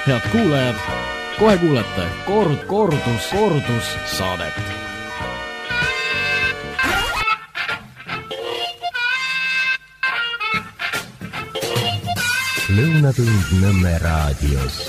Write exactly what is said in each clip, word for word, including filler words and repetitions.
Head kuulajad, kohe kuulete kord, kordus, kordus saadet. Lõunatund Nõmme raadios.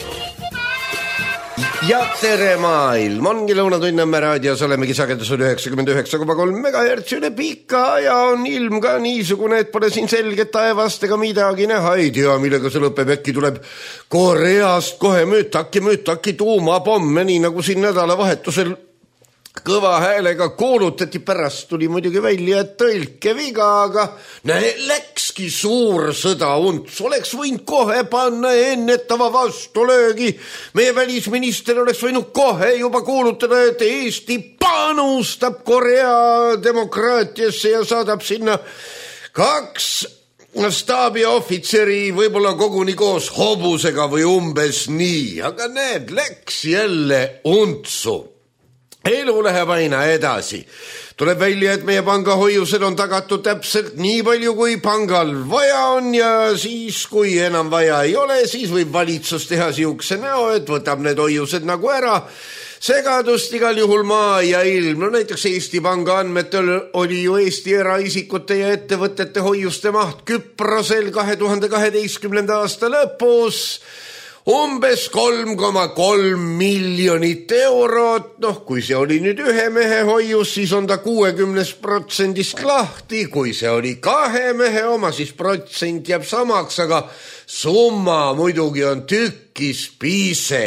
Ja tere maailm, ongi Lõunatund Nõmme raadios, olemegi sagedusel üheksakümmend üheksa koma kolm megahertsi üle pika ja on ilm ka niisugune, et pole siin selget taevast ega midagi näha, ei tea, millega see lõpeb, äkki tuleb Koreast kohe mütaki, mütaki tuumapomme, nii nagu siin nädalavahetusel kõva häälega kuulutati, pärast tuli muidugi välja, et tõlke viga, aga näe, läkski suur sõda unts, oleks võinud kohe panna ennetava vastulöögi. Meie välisminister oleks võinud kohe juba kuulutada, et Eesti panustab Korea demokraatiasse ja saadab sinna kaks staabiohvitseri, võib-olla koguni koos hobusega või umbes nii, aga näed, läks jälle untsu. Elu läheb aina edasi. Tuleb välja, et meie pangahoiused on tagatud täpselt nii palju, kui pangal vaja on ja siis, kui enam vaja ei ole, siis võib valitsus teha siukse näo, et võtab need hoiused nagu ära. Segadust igal juhul maa ja ilm. No näiteks Eesti Panga andmetel oli ju Eesti eraisikute ja ettevõtete hoiuste maht Küprosel kahe tuhande kaheteistkümnenda aasta lõpus umbes kolm koma kolm miljonit eurot, noh, kui see oli nüüd ühe mehe hoius, siis on ta kuuekümnest protsendist lahti, kui see oli kahe mehe oma, siis protsent jääb samaks, aga summa muidugi on tükkis piise.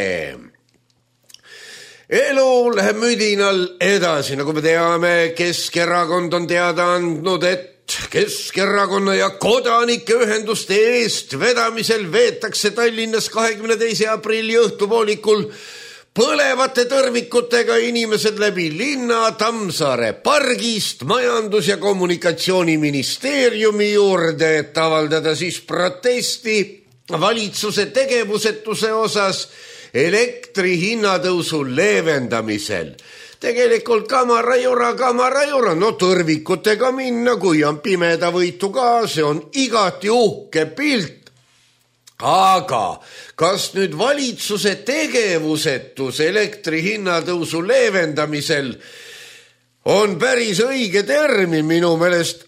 Elu läheb müdinal edasi, nagu me teame, Keskerakond on teada andnud, et Keskerakonna ja kodanike ühenduste eest vedamisel veetakse Tallinnas kahekümne teise aprilli õhtupoolikul põlevate tõrvikutega inimesed läbi linna Tammsaare pargist Majandus- ja Kommunikatsiooniministeeriumi juurde, et avaldada siis protesti valitsuse tegevusetuse osas elektri hinnatõusu leevendamisel. Tegelikult kamarajura, kamarajura, no tõrvikutega minna, kui on pimeda võitu ka, see on igati uhke pilt. Aga kas nüüd valitsuse tegevusetus elektri hinnatõusu leevendamisel on päris õige termin minu meelest?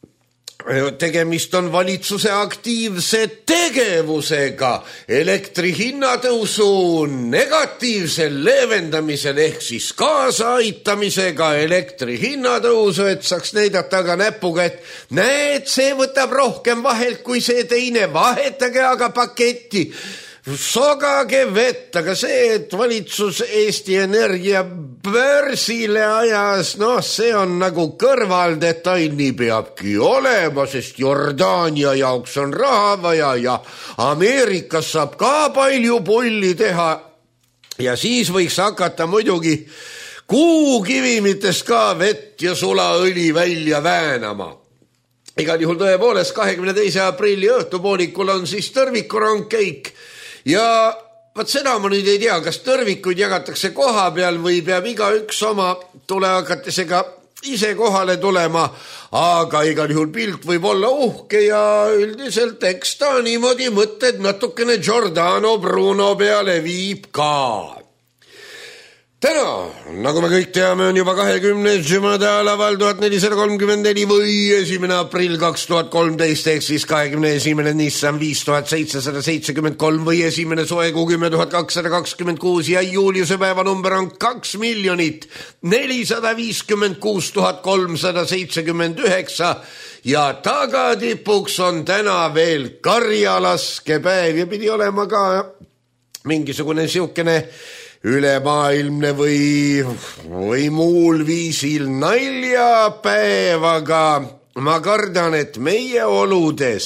Tegemist on valitsuse aktiivse tegevusega elektri hinnatõusu negatiivsel leevendamisel ehk siis kaasa aitamisega elektri hinnatõusu, et saaks näidata aga näpuga, et näed, see võtab rohkem vahelt kui see teine, vahetage aga paketti. Sogage vett, aga see, et valitsus Eesti Energia börsile ajas, noh, see on nagu kõrvaldetail, nii peabki olema, sest Jordaania jaoks on raha vaja ja Ameerikas saab ka palju pulli teha ja siis võiks hakata muidugi kuukivimites ka vett ja sulaõli välja väänama. Igal juhul tõepoolest kahekümne teise aprilli õhtupoolikul on siis tõrvikurongkeik. Ja vaat seda ma nüüd ei tea, kas tõrvikuid jagatakse koha peal või peab iga üks oma tulehakatisega ise kohale tulema, aga igal juhul pilt võib olla uhke ja üldiselt eks ta niimoodi mõtted natukene Giordano Bruno peale viib ka. Täna, nagu me kõik teame, on juba kahekümnes madalaval tuhat nelisada kolmkümmend neli või esimene aprill kaks tuhat kolmteist, ehk siis kahekümne esimene Nissan viis tuhat seitsesada seitsekümmend kolm või esimene soekuu kümme tuhat kakssada kakskümmend kuus ja juuliuse päeva number on kaks miljonit nelisada viiskümmend kuus tuhat kolmsada seitsekümmend üheksa ja tagatipuks on täna veel karjalaskepäev ja pidi olema ka mingisugune siukene ülemaailmne või, või muul viisil naljapäev, aga ma kardan, et meie oludes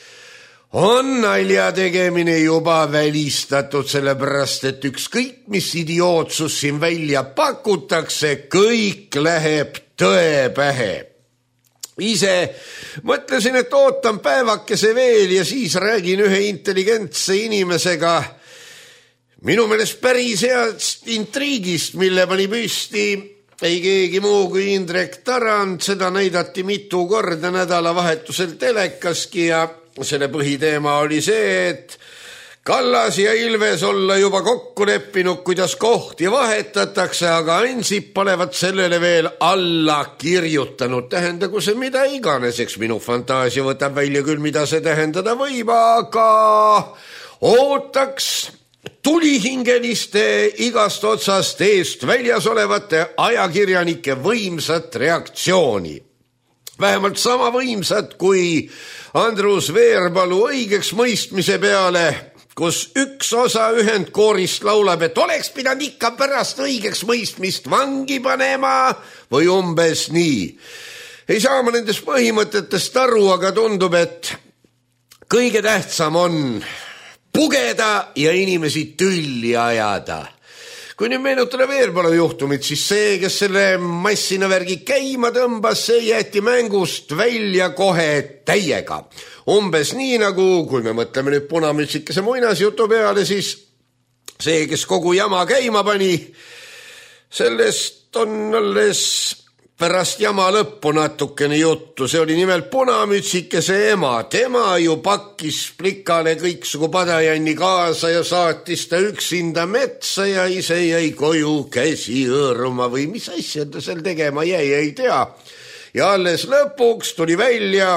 on nalja tegemine juba välistatud, sellepärast et ükskõik mis idiootsus siin välja pakutakse, kõik läheb tõe pähe. Ise mõtlesin, et ootan päevakese veel ja siis räägin ühe intelligentse inimesega minu meelest päris heast intriigist, mille pani püsti ei keegi muu kui Indrek Tarand, seda näidati mitu korda nädalavahetusel telekaski ja selle põhiteema oli see, et Kallas ja Ilves olla juba kokku leppinud, kuidas kohti vahetatakse, aga Ansip panevad sellele veel alla kirjutanud. Tähendagu see mida iganes, eks minu fantaasia võtab välja küll, mida see tähendada võib, aga ootaks tulihingeliste igast otsast eest väljas olevate ajakirjanike võimsat reaktsiooni. Vähemalt sama võimsat kui Andrus Veerpalu õigeks mõistmise peale, kus üks osa ühendkoorist laulab, et oleks pidanud ikka pärast õigeks mõistmist vangi panema või umbes nii. Ei saa ma nendest põhimõtetest aru, aga tundub, et kõige tähtsam on pugeda ja inimesi tülli ajada. Kui nüüd meenutada Veerpalu juhtumit, siis see, kes selle massina värgi käima tõmbas, see jäeti mängust välja kohe täiega. Umbes nii nagu, kui me mõtleme nüüd punamütsikese muinasjutu peale, siis see, kes kogu jama käima pani, sellest on alles pärast jama lõppu natukene juttu. See oli nimelt punamütsikese ema. Tema ju pakkis plikale kõiksugu padajanni kaasa ja saatis ta üksinda metsa ja ise jäi koju käsi õõruma või mis asja ta seal tegema jäi, ei tea. Ja alles lõpuks tuli välja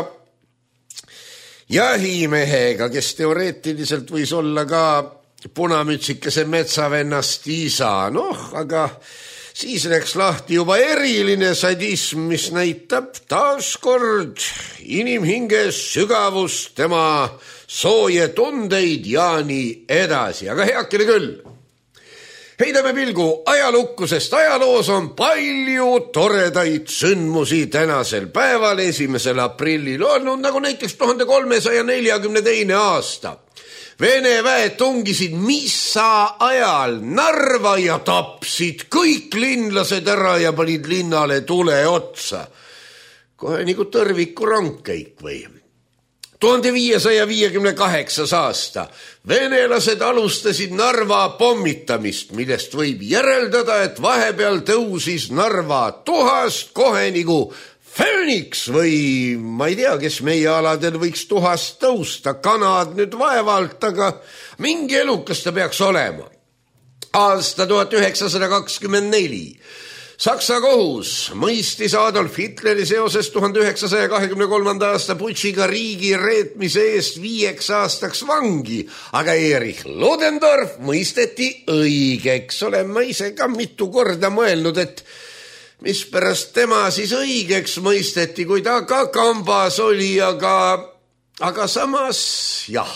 jahimehega, kes teoreetiliselt võis olla ka punamütsikese metsavennast isa. Noh, aga siis läks lahti juba eriline sadism, mis näitab taaskord inimhinges sügavust, tema sooje tundeid ja nii edasi. Aga heakene küll. Heidame pilgu ajalukku, sest ajaloos on palju toredaid sündmusi tänasel päeval, esimesel aprillil olnud, nagu näiteks tuhande kolmesaja neljakümne teine aasta. Vene väed tungisid missa ajal Narva ja tapsid kõik linlased ära ja panid linnale tule otsa. Kohe nagu tõrviku rongkeik või. tuhande viiesaja viiekümne kaheksas aasta venelased alustasid Narva pommitamist, millest võib järeldada, et vahepeal tõusis Narva tuhast kohe nagu Fööniks või ma ei tea, kes meie aladel võiks tuhast tõusta, kanad nüüd vaevalt, aga mingi elukas ta peaks olema. Aasta tuhat üheksasada kakskümmend neli. Saksa kohus mõistis Adolf Hitleri seoses tuhande üheksasaja kahekümne kolmanda aasta putšiga riigi reetmise eest viieks aastaks vangi, aga Erich Ludendorff mõisteti õigeks. Olen ma ise ka mitu korda mõelnud, et mis pärast tema siis õigeks mõisteti, kui ta ka kambas oli, aga, aga samas jah.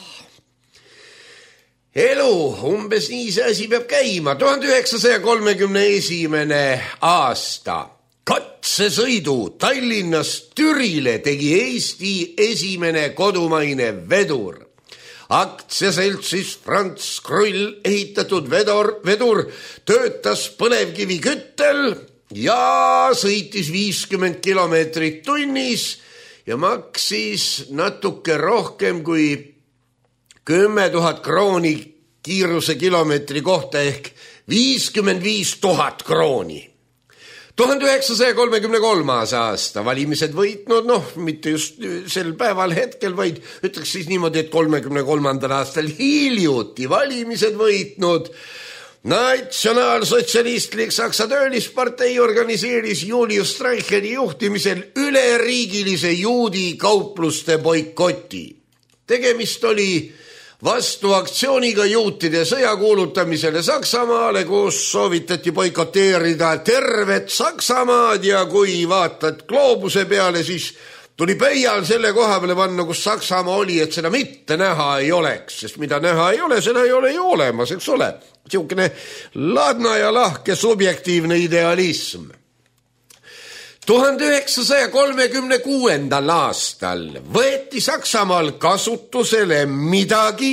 Elu, umbes nii see asi peab käima. tuhande üheksasaja kolmekümne esimene aasta. Katsesõidu Tallinnast Türile tegi Eesti esimene kodumaine vedur. Aktsiaseltsis Franz Krull ehitatud vedur, vedur töötas põlevkivi küttel ja sõitis viiskümmend kilomeetrit tunnis ja maksis natuke rohkem kui kümme tuhat krooni kiiruse kilomeetri kohta ehk viiskümmend viis tuhat krooni. tuhande üheksasaja kolmekümne kolmas aasta valimised võitnud, noh, mitte just sel päeval hetkel, vaid ütleks siis niimoodi, et kolmekümne kolmandal aastal hiljuti valimised võitnud Natsionaalsotsialistlik Saksa töölispartei organiseeris Julius Streicheri juhtimisel üleriigilise juudi kaupluste boikoti. Tegemist oli vastuaktsiooniga juutide sõja kuulutamisele Saksamaale, kus soovitati boikoteerida tervet Saksamaad ja kui vaatad gloobuse peale, siis tuli peial selle koha peale panna, kus Saksamaa oli, et seda mitte näha ei oleks, sest mida näha ei ole, seda ei ole ju olemas, eks ole. Siukene ladna ja lahke subjektiivne idealism. tuhande üheksasaja kolmekümne kuuendal aastal võeti Saksamaal kasutusele midagi,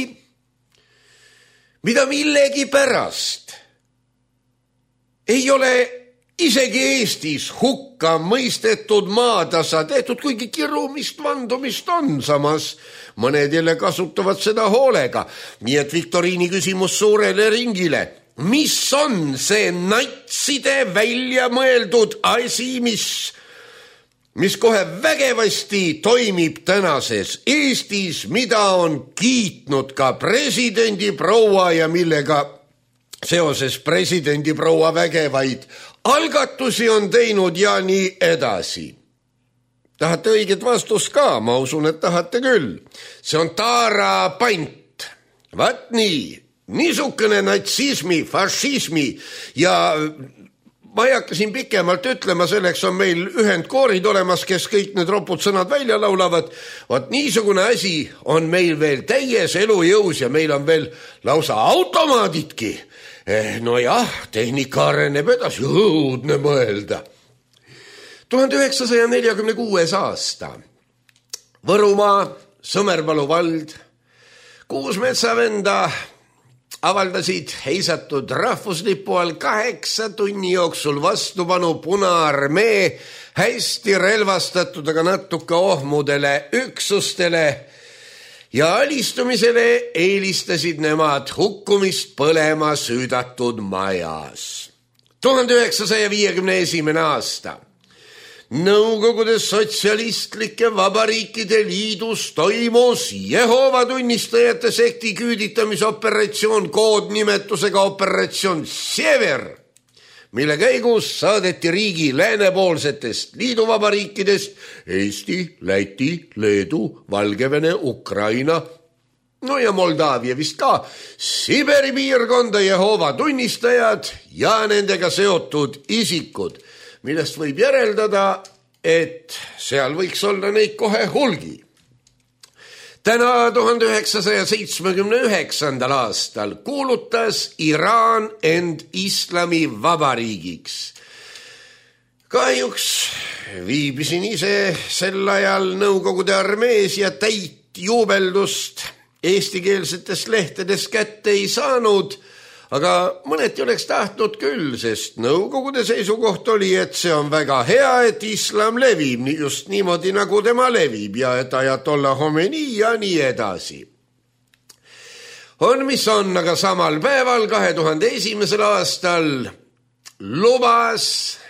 mida millegi pärast ei ole isegi Eestis hukka mõistetud maatasa tehtud, kuigi kirumist, vandumist on, samas mõned jälle kasutavad seda hoolega. Nii et viktoriini küsimus suurele ringile. Mis on see natside välja mõeldud asi, mis mis kohe vägevasti toimib tänases Eestis, mida on kiitnud ka presidendi proua ja millega seoses presidendi proua vägevaid algatusi on teinud ja nii edasi. Tahate õiget vastust ka? Ma usun, et tahate küll. See on Taara Pant. Vaat nii, niisugune natsismi, fašismi ja ma ei hakka siin pikemalt ütlema, selleks on meil ühendkoorid olemas, kes kõik need ropud sõnad välja laulavad. Vaat niisugune asi on meil veel täies elujõus ja meil on veel lausa automaadidki. No jah, tehnika areneb edasi, õudne mõelda. tuhande üheksasaja nelikümmend kuues aasta. Võrumaa, Sõmerpalu vald, kuus metsavenda avaldasid heisatud rahvuslipu all kaheksa tunni jooksul vastupanu Punaarmee hästi relvastatud, aga natuke ohmudele üksustele ja alistumisele eelistasid nemad hukkumist põlema süüdatud majas. tuhande üheksasaja viiekümne esimene aasta. Nõukogude sotsialistlike vabariikide liidus toimus Jehova tunnistajate sekti küüditamisoperatsioon koodnimetusega operatsioon Sever, mille käigus saadeti riigi läänepoolsetest liiduvabariikidest Eesti, Läti, Leedu, Valgevene, Ukraina, no ja Moldaavia vist ka, Siberi piirkonda Jehova tunnistajad ja nendega seotud isikud, millest võib järeldada, et seal võiks olla neid kohe hulgi. Täna tuhande üheksasaja seitsmekümne üheksandal aastal kuulutas Iraan end islami vabariigiks. Kahjuks viibisin ise sel ajal Nõukogude armees ja täit juubeldust eestikeelsetes lehtedes kätte ei saanud, aga mõneti oleks tahtnud küll, sest Nõukogude seisukoht oli, et see on väga hea, et islam levib just niimoodi, nagu tema levib ja et ajatollah Khomeini ja nii edasi. On mis on, aga samal päeval kahe tuhande esimesel aastal lubas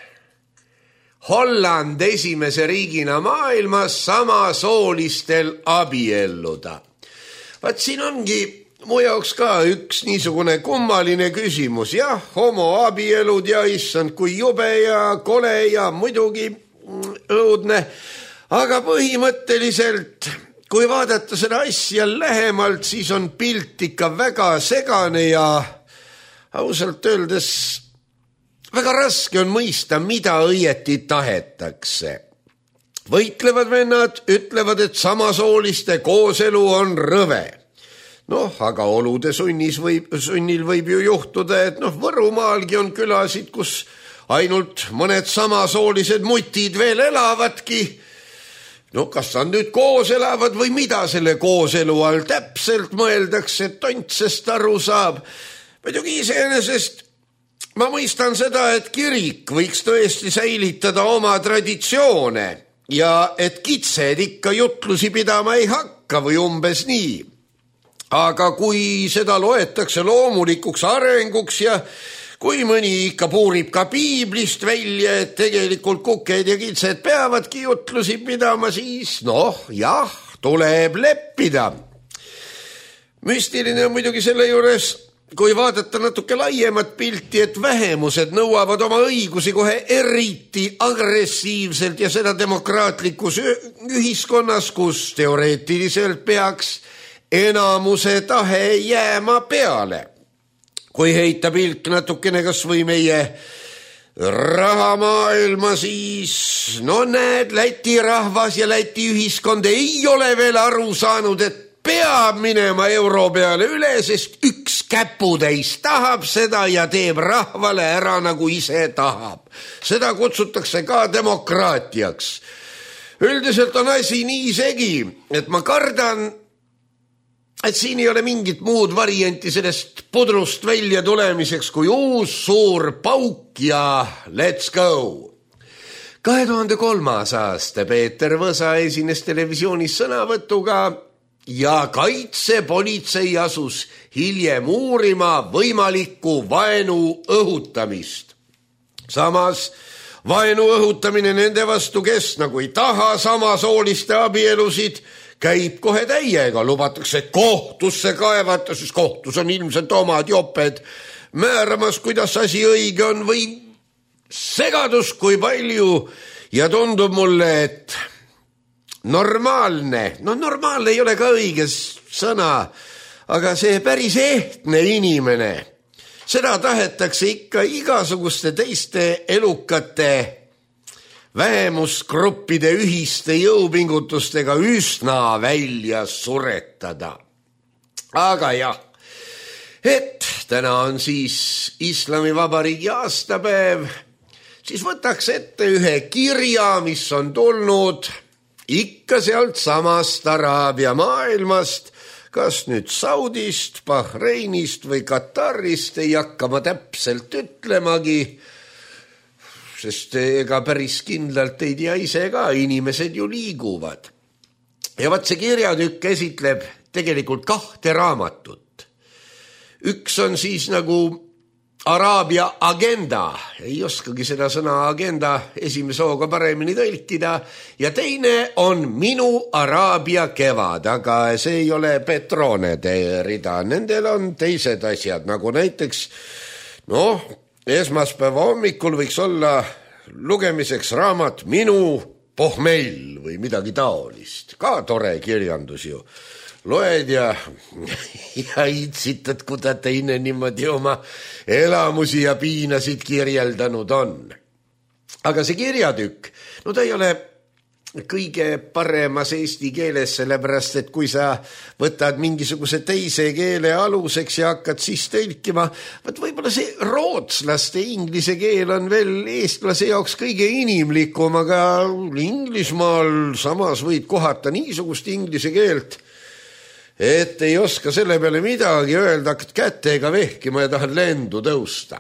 Holland esimese riigina maailmas samasoolistel abielluda. Vaat siin ongi mu jaoks ka üks niisugune kummaline küsimus. Jah, homoabielud ja issand kui jube ja kole ja muidugi õudne, aga põhimõtteliselt, kui vaadata seda asja lähemalt, siis on pilt ikka väga segane ja ausalt öeldes väga raske on mõista, mida õieti tahetakse. Võitlevad vennad ütlevad, et samasooliste kooselu on rõve. Noh, aga olude sunnis võib, sunnil võib ju juhtuda, et noh, Võrumaalgi on külasid, kus ainult mõned samasoolised mutid veel elavadki. No kas nad nüüd koos elavad või mida selle kooselu all täpselt mõeldakse, et tontsest aru saab. Muidugi iseenesest ma mõistan seda, et kirik võiks tõesti säilitada oma traditsioone ja et kitsed ikka jutlusi pidama ei hakka või umbes nii. Aga kui seda loetakse loomulikuks arenguks ja kui mõni ikka puurib ka piiblist välja, et tegelikult kuked ja kitsed peavadki jutlusi pidama, siis noh, jah, tuleb leppida. Müstiline on muidugi selle juures, kui vaadata natuke laiemat pilti, et vähemused nõuavad oma õigusi kohe eriti agressiivselt ja seda demokraatlikus ühiskonnas, kus teoreetiliselt peaks enamuse tahe jääma peale. Kui heita pilk natukene kas või meie rahamaailma, siis no näed, Läti rahvas ja Läti ühiskond ei ole veel aru saanud, et peab minema euro peale üle, sest üks käputäis tahab seda ja teeb rahvale ära, nagu ise tahab. Seda kutsutakse ka demokraatiaks. Üldiselt on asi nii segi, et ma kardan, et siin ei ole mingit muud varianti sellest pudrust välja tulemiseks kui uus suur pauk ja let's go. kahe tuhande kolmas aasta Peeter Võsa esines televisioonis sõnavõtuga ja kaitsepolitsei asus hiljem uurima võimalikku vaenu õhutamist. Samas vaenu õhutamine nende vastu, kes nagu ei taha samasooliste abielusid, käib kohe täiega, lubatakse kohtusse kaevata, sest kohtus on ilmselt omad joped määramas, kuidas asi õige on või segadus kui palju ja tundub mulle, et normaalne, no normaalne ei ole ka õige sõna, aga see päris ehtne inimene, seda tahetakse ikka igasuguste teiste elukate vähemusgruppide ühiste jõupingutustega üsna välja suretada. Aga jah, et täna on siis Islamivabariigi aastapäev, siis võtaks ette ühe kirja, mis on tulnud ikka sealt samast Araabia maailmast, kas nüüd Saudist, Bahreinist või Katarist, ei hakka ma täpselt ütlemagi, sest ega päris kindlalt ei tea ise ka, inimesed ju liiguvad. Ja vaat see kirjatükk esitleb tegelikult kahte raamatut. Üks on siis nagu Araabia agenda, ei oskagi seda sõna agenda esimese hooga paremini tõlkida, ja teine on Minu Araabia kevad, aga see ei ole Petronede rida, nendel on teised asjad, nagu näiteks, noh, esmaspäeva hommikul võiks olla lugemiseks raamat Minu pohmell või midagi taolist, ka tore kirjandus ju. Loed ja, ja itsitad, kuda teine niimoodi oma elamusi ja piinasid kirjeldanud on. Aga see kirjatükk, no ta ei ole kõige paremas eesti keeles, sellepärast, et kui sa võtad mingisuguse teise keele aluseks ja hakkad siis tõlkima, võt võib-olla see rootslaste inglise keel on veel eestlase jaoks kõige inimlikum, aga Inglismaal samas võid kohata niisugust inglise keelt, et ei oska selle peale midagi öelda, hakkad kätega vehkima ja tahad lendu tõusta.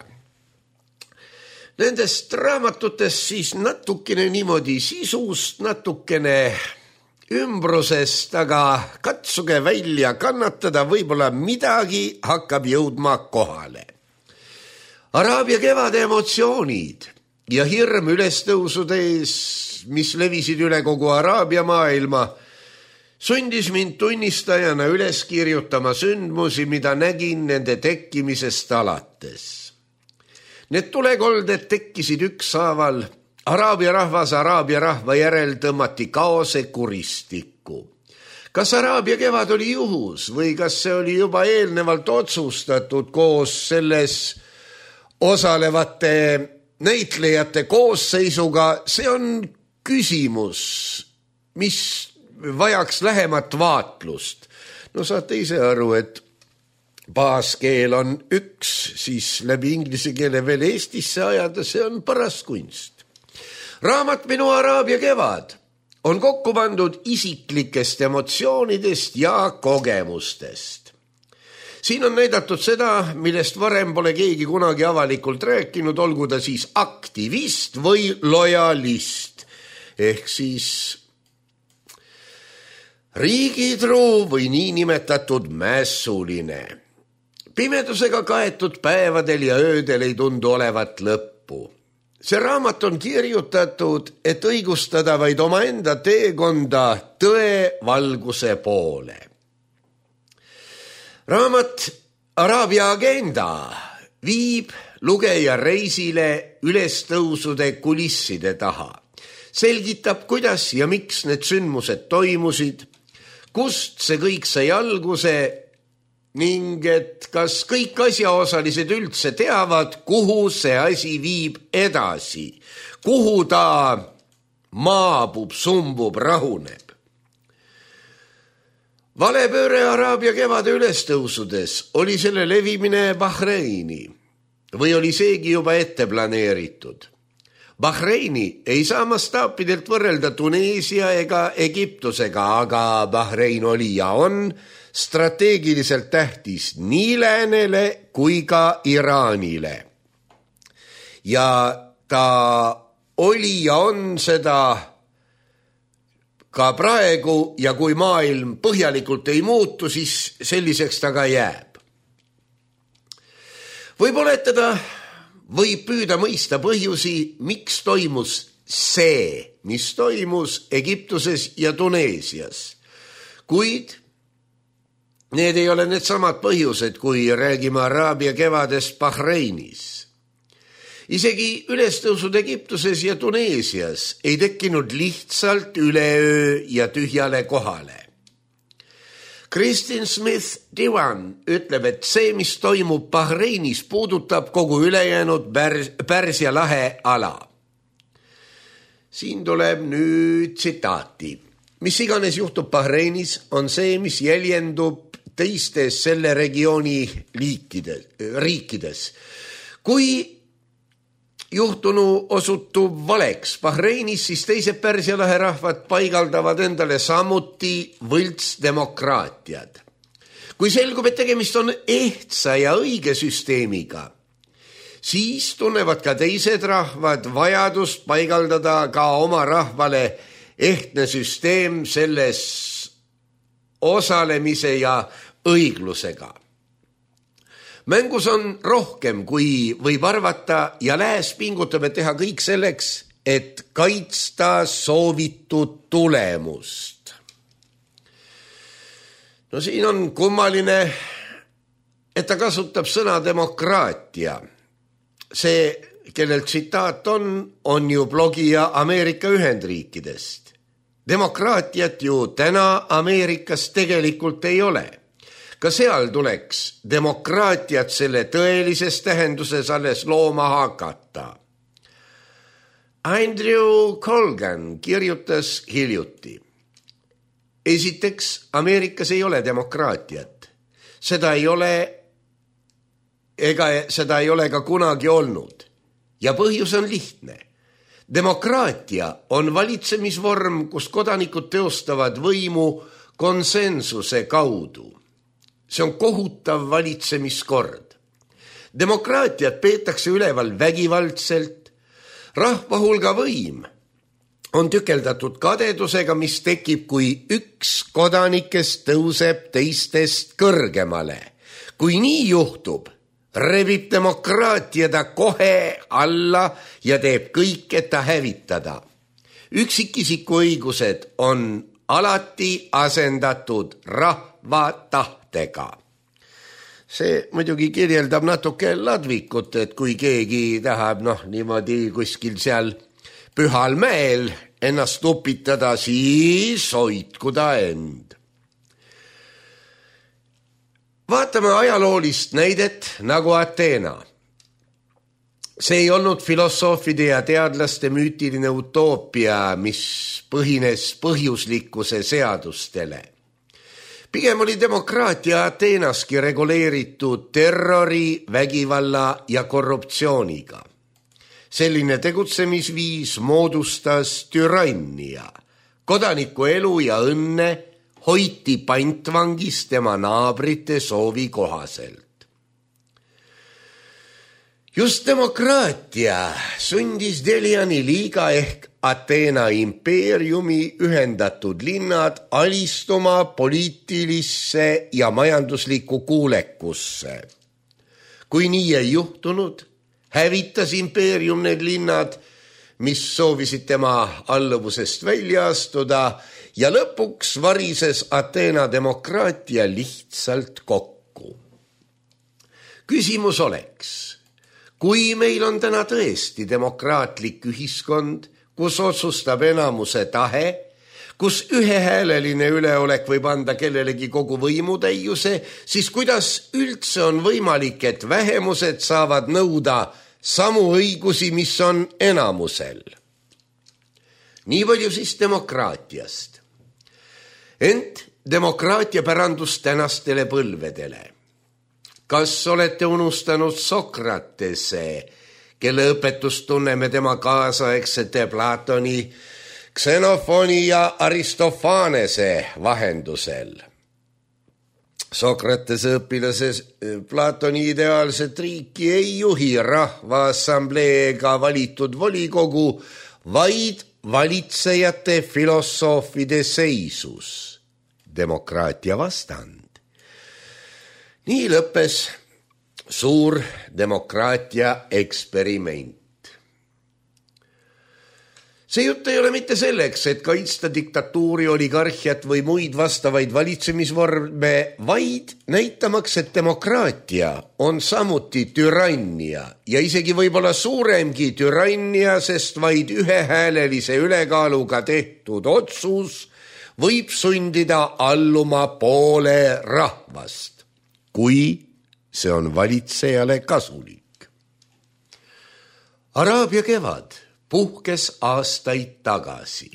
Nendest raamatutest siis natukene niimoodi sisust, natukene ümbrusest, aga katsuge välja kannatada, võib-olla midagi hakkab jõudma kohale. Araabia kevade emotsioonid ja hirm ülestõusudes, mis levisid üle kogu Araabia maailma, sundis mind tunnistajana üles kirjutama sündmusi, mida nägin nende tekkimisest alates. Need tulekolded tekkisid ükshaaval, Araabia rahvas Araabia rahva järel tõmmati kaose kuristikku. Kas Araabia kevad oli juhus või kas see oli juba eelnevalt otsustatud koos selles osalevate näitlejate koosseisuga, see on küsimus, mis vajaks lähemat vaatlust. No saate ise aru, et baaskeel on üks, siis läbi inglise keele veel Eestisse ajada, see on paras kunst. Raamat Minu Araabia kevad on kokku pandud isiklikest emotsioonidest ja kogemustest. Siin on näidatud seda, millest varem pole keegi kunagi avalikult rääkinud, olgu ta siis aktivist või lojalist, ehk siis riigitruu või niinimetatud mässuline. Pimedusega kaetud päevadel ja öödel ei tundu olevat lõppu. See raamat on kirjutatud, et õigustada vaid omaenda teekonda tõe valguse poole. Raamat Araabia agenda viib lugeja reisile ülestõusude kulisside taha. Selgitab, kuidas ja miks need sündmused toimusid, kust see kõik sai alguse ning et kas kõik asjaosalised üldse teavad, kuhu see asi viib edasi, kuhu ta maabub, sumbub, rahuneb. Valepööre Araabia kevade ülestõusudes oli selle levimine Bahreini või oli seegi juba ette planeeritud. Bahreini ei saa mastaapidelt võrrelda Tuneesia ega Egiptusega, aga Bahrein oli ja on strateegiliselt tähtis nii läänele kui ka Iraanile. Ja ta oli ja on seda ka praegu ja kui maailm põhjalikult ei muutu, siis selliseks ta ka jääb. Võib oletada võib püüda mõista põhjusi, miks toimus see, mis toimus Egiptuses ja Tuneesias. Kuid need ei ole need samad põhjused, kui räägime Araabia kevadest Bahreinis. Isegi ülestõusud Egiptuses ja Tuneesias ei tekkinud lihtsalt üleöö ja tühjale kohale. Kristin Smith-Diwan ütleb, et see, mis toimub Bahreinis, puudutab kogu ülejäänud Pärsia lahe ala. Siin tuleb nüüd tsitaati. Mis iganes juhtub Bahreinis, on see, mis jäljendub teistes selle regiooni liikides, riikides. Kui juhtunu osutub valeks Bahreinis, siis teised Pärsia lahe rahvad paigaldavad endale samuti võltsdemokraatiad. Kui selgub, et tegemist on ehtsa ja õige süsteemiga, siis tunnevad ka teised rahvad vajadust paigaldada ka oma rahvale ehtne süsteem selles osalemise ja õiglusega. Mängus on rohkem, kui võib arvata ja lääs pingutab, et teha kõik selleks, et kaitsta soovitud tulemust. No siin on kummaline, et ta kasutab sõna demokraatia. See, kellel tsitaat on, on ju blogija Ameerika Ühendriikidest. Demokraatiat ju täna Ameerikas tegelikult ei ole. Ka seal tuleks demokraatiat selle tõelises tähenduses alles looma hakata. Andrew Colgan kirjutas hiljuti. Esiteks, Ameerikas ei ole demokraatiat. Seda ei ole, ega seda ei ole ka kunagi olnud. Ja põhjus on lihtne. Demokraatia on valitsemisvorm, kus kodanikud teostavad võimu konsensuse kaudu. See on kohutav valitsemiskord. Demokraatiat peetakse üleval vägivaldselt. Rahva hulga võim on tükeldatud kadedusega, mis tekib, kui üks kodanikest tõuseb teistest kõrgemale. Kui nii juhtub, rebib demokraatia ta kohe alla ja teeb kõik, et ta hävitada. Üksikisiku õigused on alati asendatud rahva tahtega. See muidugi kirjeldab natuke ladvikut, et kui keegi tahab noh, niimoodi kuskil seal pühal mäel ennast upitada, siis hoidku ta end. Vaatame ajaloolist näidet nagu Ateena. See ei olnud filosoofide ja teadlaste müütiline utoopia, mis põhines põhjuslikkuse seadustele. Pigem oli demokraatia Ateenaski reguleeritud terrori, vägivalla ja korruptsiooniga. Selline tegutsemisviis moodustas türannia. Kodaniku elu ja õnne hoiti pantvangis tema naabrite soovi kohaselt. Just demokraatia sundis Deliani liiga ehk Ateena impeeriumi ühendatud linnad alistuma poliitilisse ja majanduslikku kuulekusse. Kui nii ei juhtunud, hävitas impeerium need linnad, mis soovisid tema alluvusest välja astuda ja lõpuks varises Ateena demokraatia lihtsalt kokku. Küsimus oleks, kui meil on täna tõesti demokraatlik ühiskond, kus otsustab enamuse tahe, kus ühehääleline üleolek võib anda kellelegi kogu võimutäiuse, siis kuidas üldse on võimalik, et vähemused saavad nõuda samu õigusi, mis on enamusel? Nii palju siis demokraatiast. Ent demokraatia pärandus tänastele põlvedele. Kas olete unustanud Sokratese, kelle õpetust tunneme tema kaasaegsete Platoni, Xenofoni ja Aristofanese vahendusel? Sokratese õpilases Platoni ideaalset riiki ei juhi rahvaassambleega valitud volikogu, vaid valitsejate filosoofide seisus, demokraatia vastand. Nii lõppes suur demokraatia eksperiment. See jutt ei ole mitte selleks, et kaitsta diktatuuri, oligarhiat või muid vastavaid valitsemisvorme, vaid näitamaks, et demokraatia on samuti türannia ja isegi võib-olla suuremgi türannia, sest vaid ühehäälelise ülekaaluga tehtud otsus võib sundida alluma poole rahvast, kui see on valitsejale kasulik. Araabia kevad puhkes aastaid tagasi.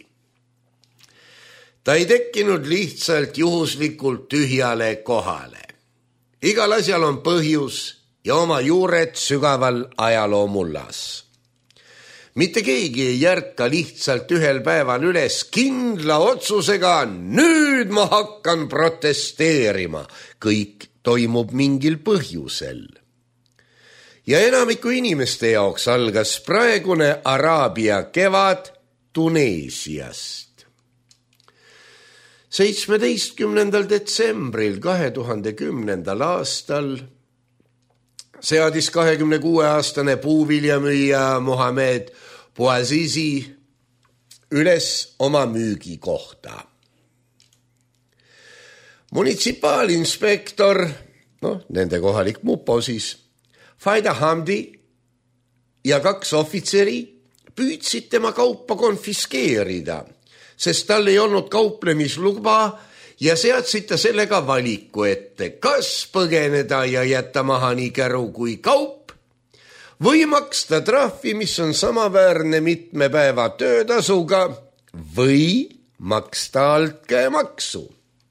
Ta ei tekkinud lihtsalt juhuslikult tühjale kohale. Igal asjal on põhjus ja oma juured sügaval ajaloomullas. Mitte keegi ei järka lihtsalt ühel päeval üles kindla otsusega, nüüd ma hakkan protesteerima. Kõik toimub mingil põhjusel. Ja enamiku inimeste jaoks algas praegune Araabia kevad Tuneesiast. seitsmeteistkümnendal detsembril kahe tuhande kümnendal aastal seadis kahekümne kuue aastane puuviljamüüja Mohamed Bouazizi üles oma müügikohta. Munitsipaalinspektor, noh, nende kohalik mupo siis, Faida Hamdi ja kaks ohvitseri püüdsid tema kaupa konfiskeerida, sest tal ei olnud kauplemisluba ja seadsid ta sellega valiku ette, kas põgeneda ja jätta maha nii käru kui kaup või maksta trahvi, mis on samaväärne mitme päeva töötasuga või maksta altkäemaksu.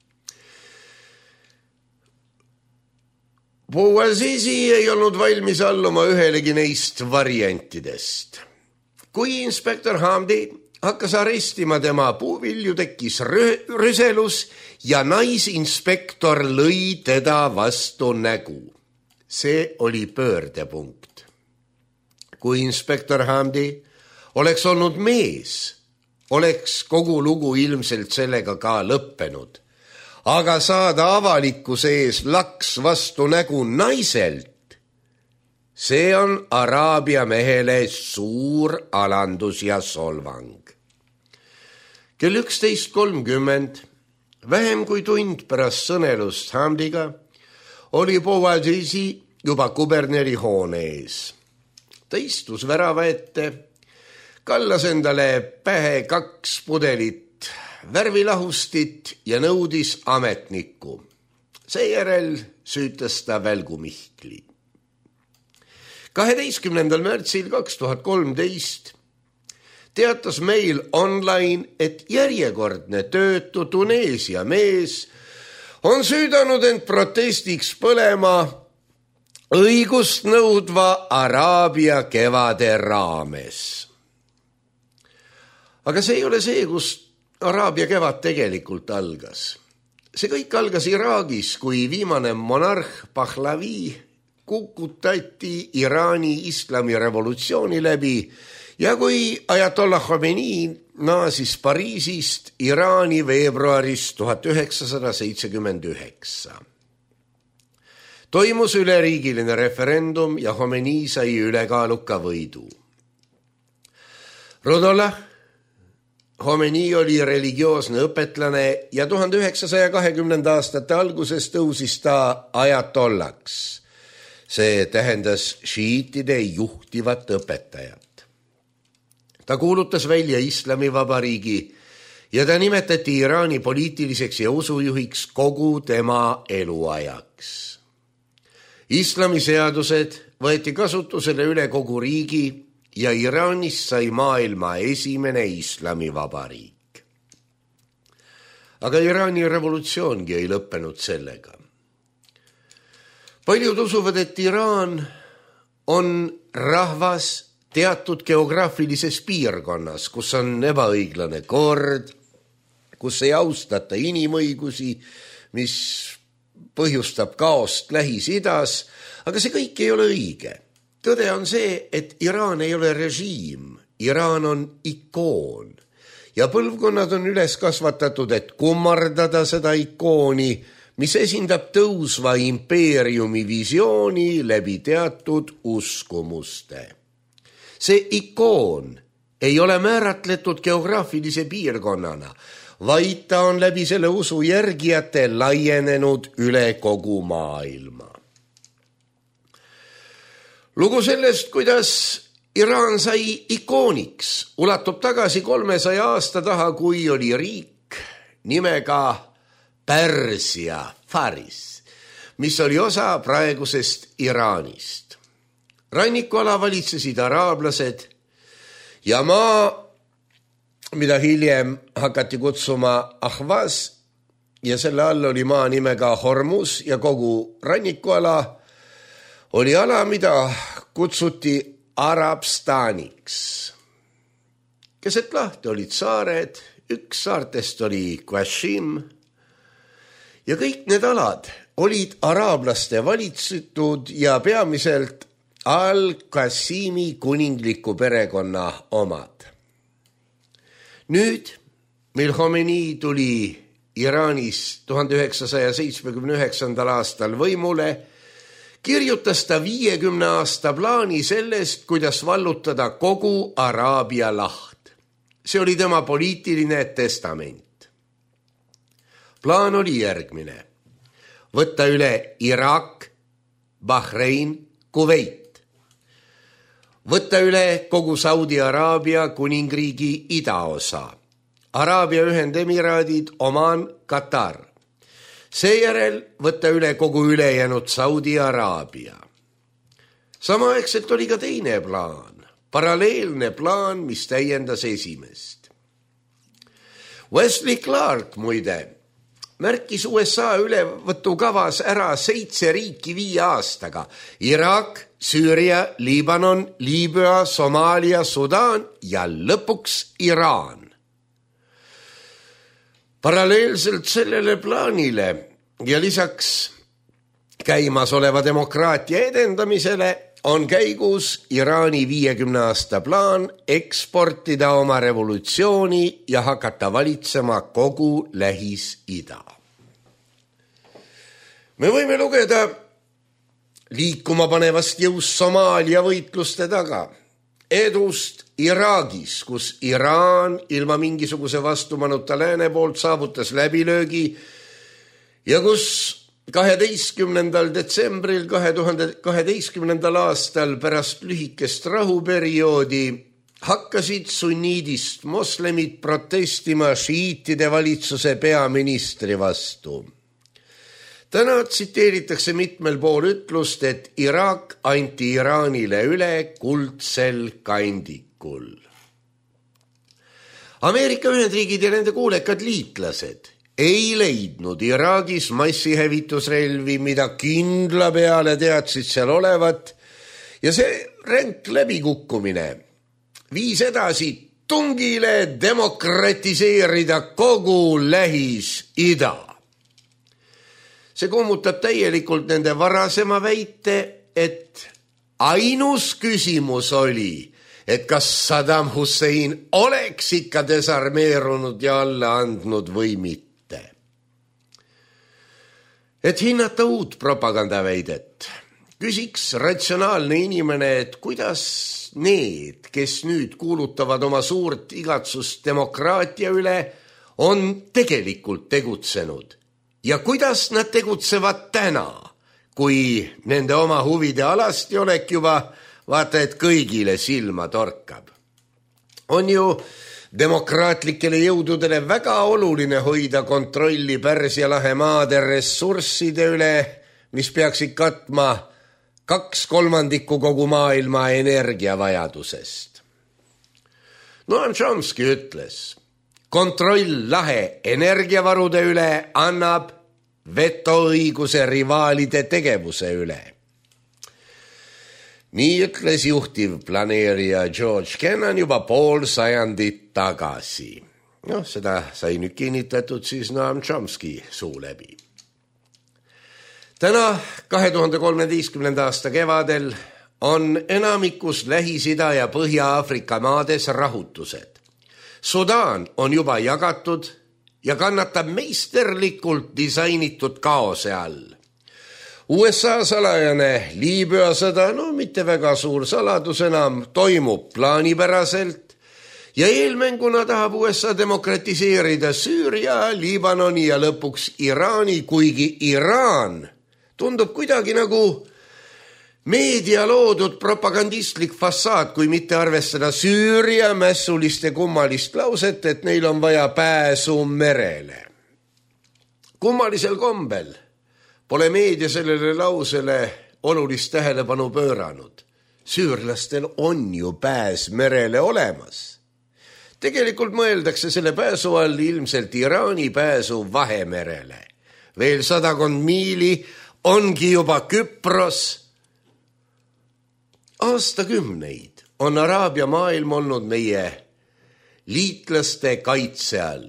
Bouazizi ei olnud valmis alluma ühelegi neist variantidest. Kui inspektor Hamdi hakkas arestima tema puuvilju, tekkis rüselus ja naisinspektor lõi teda vastu nägu. See oli pöördepunkt. Kui inspektor Hamdi oleks olnud mees, oleks kogu lugu ilmselt sellega ka lõppenud. Aga saada avalikkuse ees laks vastu nägu naiselt, see on Araabia mehele suur alandus ja solvang. Kell üksteist kolmkümmend, vähem kui tund pärast sõnelust Hamdiga, oli Bouazizi juba kuberneri hoone ees. Ta istus värava ette, kallas endale pähe kaks pudelit värvilahustit ja nõudis ametnikku. Seejärel süütas ta Välgu Mihkli. kaheteistkümnendal märtsil kaks tuhat kolmteist teatas meil online, et järjekordne töötu Tuneesia mees on süüdanud end protestiks põlema õigust nõudva Araabia kevade raames. Aga see ei ole see, kus Araabia kevad tegelikult algas. See kõik algas Iraagis, kui viimane monarh Pahlavi kukutati Iraani islamirevolutsiooni läbi ja kui Ajatollah Khomeini naasis Pariisist Iraani veebruaris tuhat üheksasada seitsekümmend üheksa. Toimus üleriigiline referendum ja Khomeini sai ülekaaluka võidu. Rudollah Khomeini oli religioosne õpetlane ja tuhande üheksasaja kahekümnenda aastate alguses tõusis ta ajatollaks. See tähendas šiitide juhtivat õpetajat. Ta kuulutas välja islamivabariigi ja ta nimetati Iraani poliitiliseks ja usujuhiks kogu tema eluajaks. Islamiseadused võeti kasutusele üle kogu riigi ja Iraanis sai maailma esimene islamivabariik. Aga Iraani revolutsioongi ei lõppenud sellega. Paljud usuvad, et Iraan on rahvas teatud geograafilises piirkonnas, kus on ebaõiglane kord, kus ei austata inimõigusi, mis põhjustab kaost Lähis-Idas, aga see kõik ei ole õige. Tõde on see, et Iraan ei ole režiim, Iraan on ikoon ja põlvkonnad on üles kasvatatud, et kummardada seda ikooni, mis esindab tõusva impeeriumi visiooni läbi teatud uskumuste. See ikoon ei ole määratletud geograafilise piirkonnana, vaid ta on läbi selle usu järgijate laienenud üle kogu maailma. Lugu sellest, kuidas Iraan sai ikooniks, ulatub tagasi kolmesaja aasta taha, kui oli riik nimega Pärsia Faris, mis oli osa praegusest Iraanist. Rannikuala valitsesid araablased ja maa, mida hiljem hakati kutsuma Ahvaz, ja selle all oli maa nimega Hormuz ja kogu rannikuala oli ala, mida kutsuti Arabstaniks. Keset lahti olid saared, üks saartest oli Qashim ja kõik need alad olid araablaste valitsetud ja peamiselt Al-Qasimi kuningliku perekonna omad. Nüüd, mil Khomeini tuli Iraanis tuhande üheksasaja seitsmekümne üheksandal aastal võimule, kirjutas ta viiekümne aasta plaani sellest, kuidas vallutada kogu Araabia laht. See oli tema poliitiline testament. Plaan oli järgmine. Võtta üle Irak, Bahrein, Kuveit. Võtta üle kogu Saudi Araabia kuningriigi idaosa. Araabia Ühendemiraadid, Oman, Katar. Seejärel võtta üle kogu ülejäänud Saudi Araabia. Samaaegselt oli ka teine plaan, paralleelne plaan, mis täiendas esimest. Wesley Clark muide märkis U S A ülevõtukavas ära seitse riiki viie aastaga. Irak, Süüria, Liibanon, Liibüa, Somaalia, Sudaan ja lõpuks Iraan. Paralleelselt sellele plaanile ja lisaks käimas oleva demokraatia edendamisele on käigus Iraani viiekümne aasta plaan eksportida oma revolutsiooni ja hakata valitsema kogu Lähis-Ida. Me võime lugeda liikuma panevast jõust Somaalia võitluste taga, edust Iraagis, kus Iraan ilma mingisuguse vastumanuta lääne poolt saavutas läbilöögi ja kus kaheteistkümnendal detsembril kahe tuhande kaheteistkümnendal aastal pärast lühikest rahuperioodi hakkasid sunniidist moslemid protestima šiitide valitsuse peaministri vastu. Täna tsiteeritakse mitmel pool ütlust, et Iraak anti Iraanile üle kuldsel kandikul. Ameerika Ühendriigid ja nende kuulekad liitlased ei leidnud Iraagis massihävitusrelvi, mida kindla peale teadsid seal olevat, ja see ränk läbikukkumine viis edasi tungile demokratiseerida kogu Lähis-Ida. See kummutab täielikult nende varasema väite, et ainus küsimus oli, et kas Saddam Hussein oleks ikka desarmeerunud ja alla andnud või mitte. Et hinnata uut propagandaväidet, küsiks ratsionaalne inimene, et kuidas need, kes nüüd kuulutavad oma suurt igatsust demokraatia üle, on tegelikult tegutsenud. Ja kuidas nad tegutsevad täna, kui nende oma huvide alasti olek juba vaata, et kõigile silma torkab. On ju demokraatlikele jõududele väga oluline hoida kontrolli Pärsia lahe maade ressursside üle, mis peaksid katma kaks kolmandikku kogu maailma energiavajadusest. Noam Chomsky ütles, kontroll lahe energiavarude üle annab vetoõiguse rivaalide tegevuse üle. Nii ütles juhtiv planeerija George Kennan juba pool sajandit tagasi. No, seda sai nüüd kinnitatud siis Noam Chomsky suu läbi. Täna kahe tuhande kolmeteistkümnenda aasta kevadel on enamikus Lähis-Ida ja Põhja-Aafrika maades rahutused. Sudaan on juba jagatud ja kannatab meisterlikult disainitud kaose all. U S A salajane Liibüa sõda, no mitte väga suur saladus enam, toimub plaanipäraselt ja eelmänguna tahab U S A demokratiseerida Süüria, Liibanoni ja lõpuks Iraani, kuigi Iraan tundub kuidagi nagu meedia loodud propagandistlik fassaad, kui mitte arvestada Süüria mässuliste kummalist lauset, et neil on vaja pääsu merele. Kummalisel kombel pole meedia sellele lausele olulist tähelepanu pööranud. Süürlastel on ju pääs merele olemas. Tegelikult mõeldakse selle pääsu all ilmselt Iraani pääsu Vahemerele. Veel sadakond miili ongi juba Küpros. Aastakümneid on Araabia maailm olnud meie liitlaste kaitse all.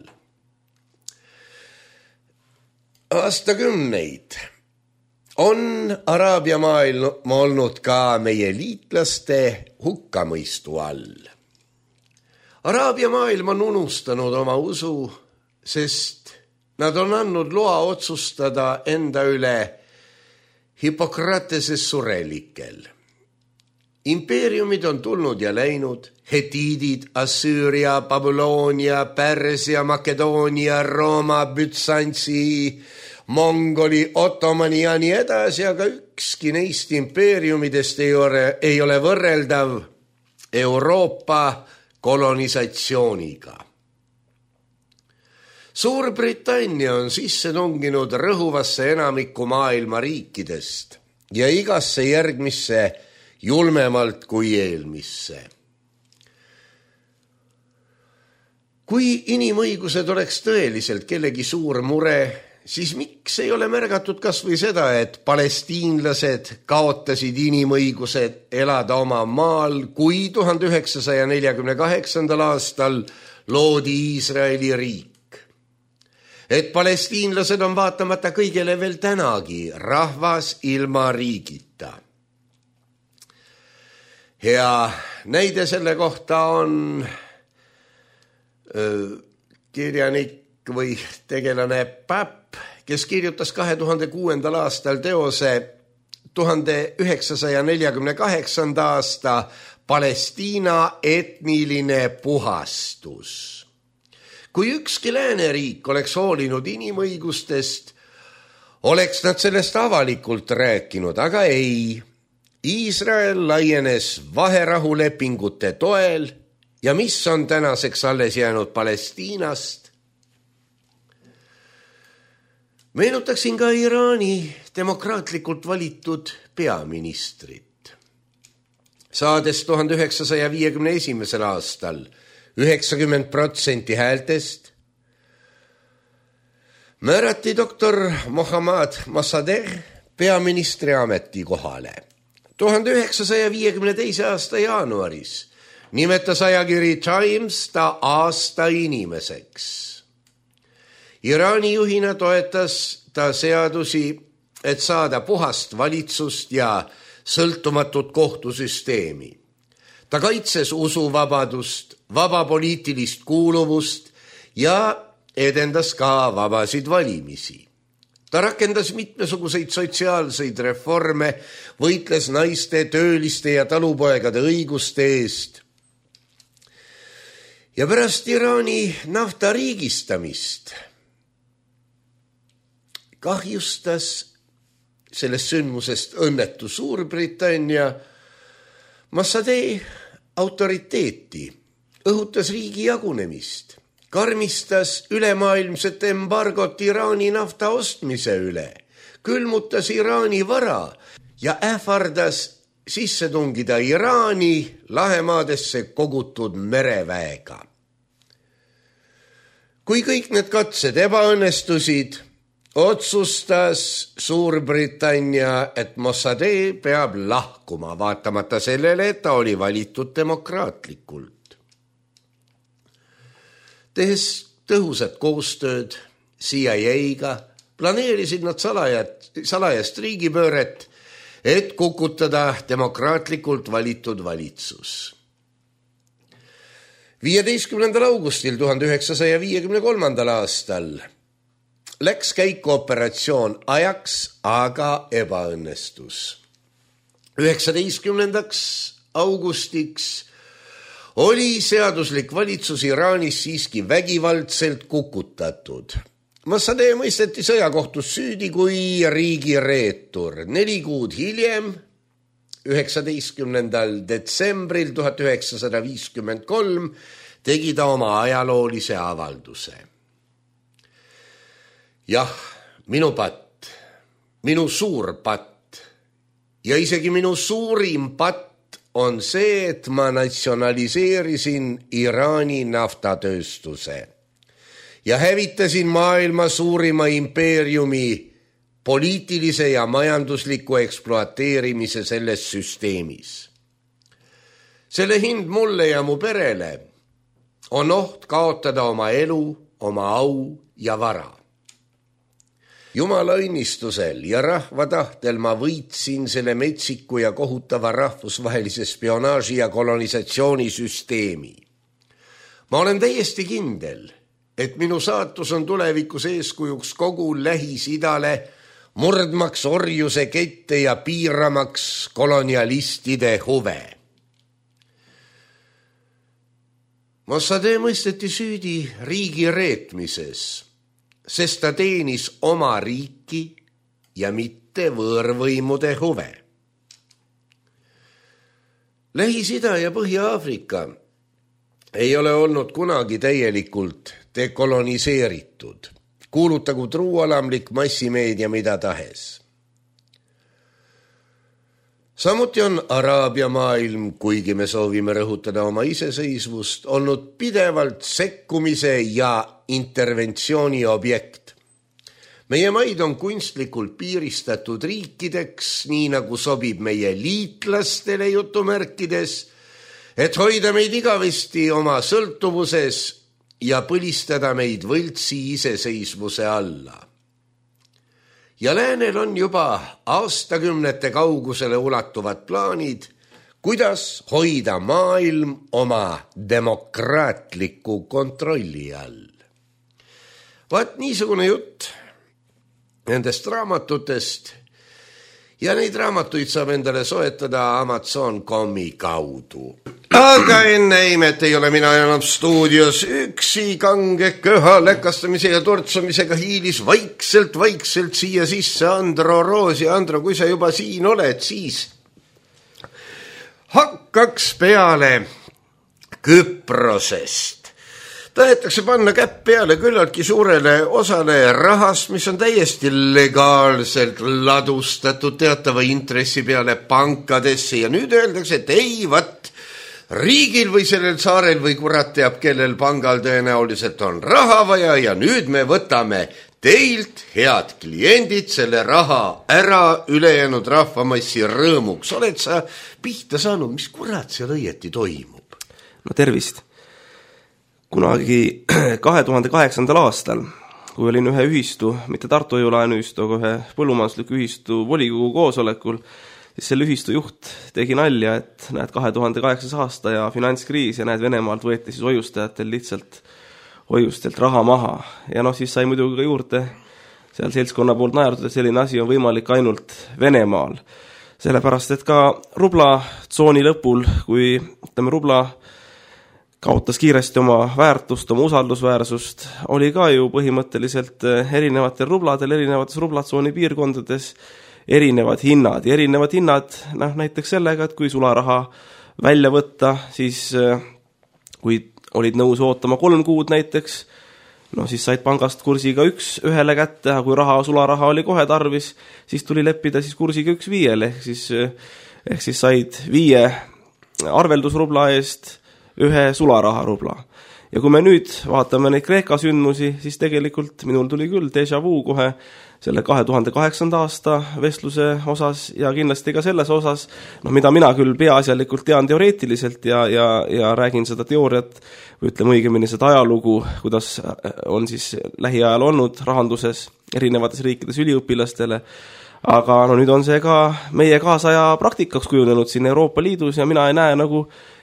Aastakümneid on Araabia maailm olnud ka meie liitlaste hukkamõistu all. Araabia maailm on unustanud oma usu, sest nad on andnud loa otsustada enda üle Hippokratese surelikel. Impeeriumid on tulnud ja läinud, hetiidid, Assüüria, Babyloonia, Pärsia, Makedoonia, Rooma, Bütsantsi, Mongoli, Ottomani ja nii edasi, aga ükski neist impeeriumidest ei ole, ei ole võrreldav Euroopa kolonisatsiooniga. Suurbritannia on sisse tunginud rõhuvasse enamikku maailma riikidest ja igasse järgmisse julmemalt kui eelmisse. Kui inimõigused oleks tõeliselt kellegi suur mure, siis miks ei ole märgatud kas või seda, et palestiinlased kaotasid inimõigused elada oma maal, kui tuhande üheksasaja neljakümne kaheksandal aastal loodi Iisraeli riik. Et palestiinlased on vaatamata kõigele veel tänagi rahvas ilma riigita. Hea näide selle kohta on öö, kirjanik või tegelane Päpp, kes kirjutas kahe tuhande kuuendal aastal teose tuhande üheksasaja neljakümne kaheksanda aasta Palestiina etniline puhastus. Kui ükski lääneriik oleks hoolinud inimõigustest, oleks nad sellest avalikult rääkinud, aga ei. Iisrael laienes vaherahulepingute toel ja mis on tänaseks alles jäänud Palestiinast? Meenutaksin ka Iraani demokraatlikult valitud peaministrit. Saades tuhande üheksasaja viiekümne esimesel aastal üheksakümmend protsenti häältest, määrati doktor Mohammad Mossadegh peaministri ametikohale. tuhande üheksasaja viiekümne teise aasta jaanuaris nimetas ajakiri Times ta aasta inimeseks. Iraani juhina toetas ta seadusi, et saada puhast valitsust ja sõltumatut kohtusüsteemi. Ta kaitses usuvabadust, vaba poliitilist kuuluvust ja edendas ka vabasid valimisi. Ta rakendas mitmesuguseid sotsiaalseid reforme, võitles naiste, tööliste ja talupoegade õiguste eest. Ja pärast Iraani nafta riigistamist kahjustas sellest sündmusest õnnetu Suurbritannia Mossadegh autoriteeti, õhutas riigi jagunemist, karmistas ülemaailmset embargot Iraani nafta ostmise üle, külmutas Iraani vara ja ähvardas sisse tungida Iraani lahemaadesse kogutud mereväega. Kui kõik need katsed ebaõnnestusid, otsustas Suurbritannia, et Mossadegh peab lahkuma, vaatamata sellele, et ta oli valitud demokraatlikult. Tehes tõhusat koostööd C I A-ga, planeerisid nad salajat, salajast riigipööret, et kukutada demokraatlikult valitud valitsus. viieteistkümnendal augustil tuhande üheksasaja viiekümne kolmandal aastal läks käiku operatsioon Ajax, aga ebaõnnestus. üheksateistkümnendaks augustiks oli seaduslik valitsus Iraanis siiski vägivaldselt kukutatud. Mossadegh mõisteti sõjakohtus süüdi kui riigireetur. Neli kuud hiljem, üheksateistkümnendal detsembril tuhat üheksasada viiskümmend kolm, tegi ta oma ajaloolise avalduse. Jah, minu patt, minu suur patt ja isegi minu suurim patt on see, et ma natsionaliseerisin Iraani naftatööstuse ja hävitasin maailma suurima impeeriumi poliitilise ja majandusliku ekspluateerimise selles süsteemis. Selle hind mulle ja mu perele on oht kaotada oma elu, oma au ja vara. Jumala õnnistusel ja rahva tahtel ma võitsin selle metsiku ja kohutava rahvusvahelise spionaaži ja kolonisatsioonisüsteemi. Ma olen täiesti kindel, et minu saatus on tulevikus eeskujuks kogu Lähis-Idale, murdmaks orjuse kette ja piiramaks kolonialistide huve. Mossadegh mõisteti süüdi riigi reetmises, sest ta teenis oma riiki ja mitte võõrvõimude huve. Lähis-Ida ja Põhja-Aafrika ei ole olnud kunagi täielikult dekoloniseeritud, kuulutagu truualamlik massimeedia mida tahes. Samuti on Araabia maailm, kuigi me soovime rõhutada oma iseseisvust, olnud pidevalt sekkumise ja interventsiooni objekt. Meie maid on kunstlikult piiristatud riikideks, nii nagu sobib meie liitlastele jutumärkides, et hoida meid igavesti oma sõltuvuses ja põlistada meid võltsi iseseisvuse alla. Ja läänel on juba aastakümnete kaugusele ulatuvad plaanid, kuidas hoida maailm oma demokraatliku kontrolli all. Vaat niisugune jutt nendest raamatutest ja neid raamatuid saab endale soetada Amazon punkt comi kaudu. Aga enne imet ei ole mina enam stuudios üksi, kange köha läkastamise ja tortsamisega hiilis vaikselt, vaikselt siia sisse Andro Roos. Ja Andro, kui sa juba siin oled, siis hakkaks peale Küprosest. Tahetakse panna käpp peale küllaltki suurele osale rahast, mis on täiesti legaalselt ladustatud teatava intressi peale pankadesse ja nüüd öeldakse, et ei, vat, riigil või sellel saarel või kurat teab, kellel pangal tõenäoliselt on raha vaja ja nüüd me võtame teilt, head kliendid, selle raha ära ülejäänud rahvamassi rõõmuks. Oled sa pihta saanud, mis kurat seal õieti toimub? No tervist! Kunagi kahe tuhande kaheksandal aastal, kui olin ühe ühistu, mitte Tartu hoiulaenuühistu, aga ühe põllumajandusliku ühistu volikogu koosolekul, siis selle ühistu juht tegi nalja, et näed kahe tuhande kaheksas aasta ja finantskriis ja näed Venemaalt võeti siis hoiustajatel lihtsalt hoiustelt raha maha. Ja noh, siis sai muidugi ka juurde seal seltskonna poolt naertud, et selline asi on võimalik ainult Venemaal. Sellepärast, et ka rubla tsooni lõpul, kui ütleme rubla kaotas kiiresti oma väärtust, oma usaldusväärsust, oli ka ju põhimõtteliselt erinevatel rubladel, erinevates rublatsooni piirkondades erinevad hinnad. Ja erinevad hinnad noh, näiteks sellega, et kui sularaha välja võtta, siis kui olid nõus ootama kolm kuud näiteks, no siis said pangast kursiga üks ühele kätte, aga kui raha, sularaha oli kohe tarvis, siis tuli leppida siis kursiga üks viiele, ehk siis, ehk siis said viie arveldusrubla eest ühe sularaha rubla. Ja kui me nüüd vaatame neid Kreeka sündmusi, siis tegelikult minul tuli küll déjà vu kohe selle kahe tuhande kaheksanda aasta vestluse osas ja kindlasti ka selles osas, no mida mina küll peaasjalikult tean teoreetiliselt ja, ja, ja räägin seda teooriat, või ütleme õigemini seda ajalugu, kuidas on siis lähiajal olnud rahanduses erinevates riikides üliõpilastele, aga no nüüd on see ka meie kaasaja praktikaks kujunenud siin Euroopa Liidus ja mina ei näe nagu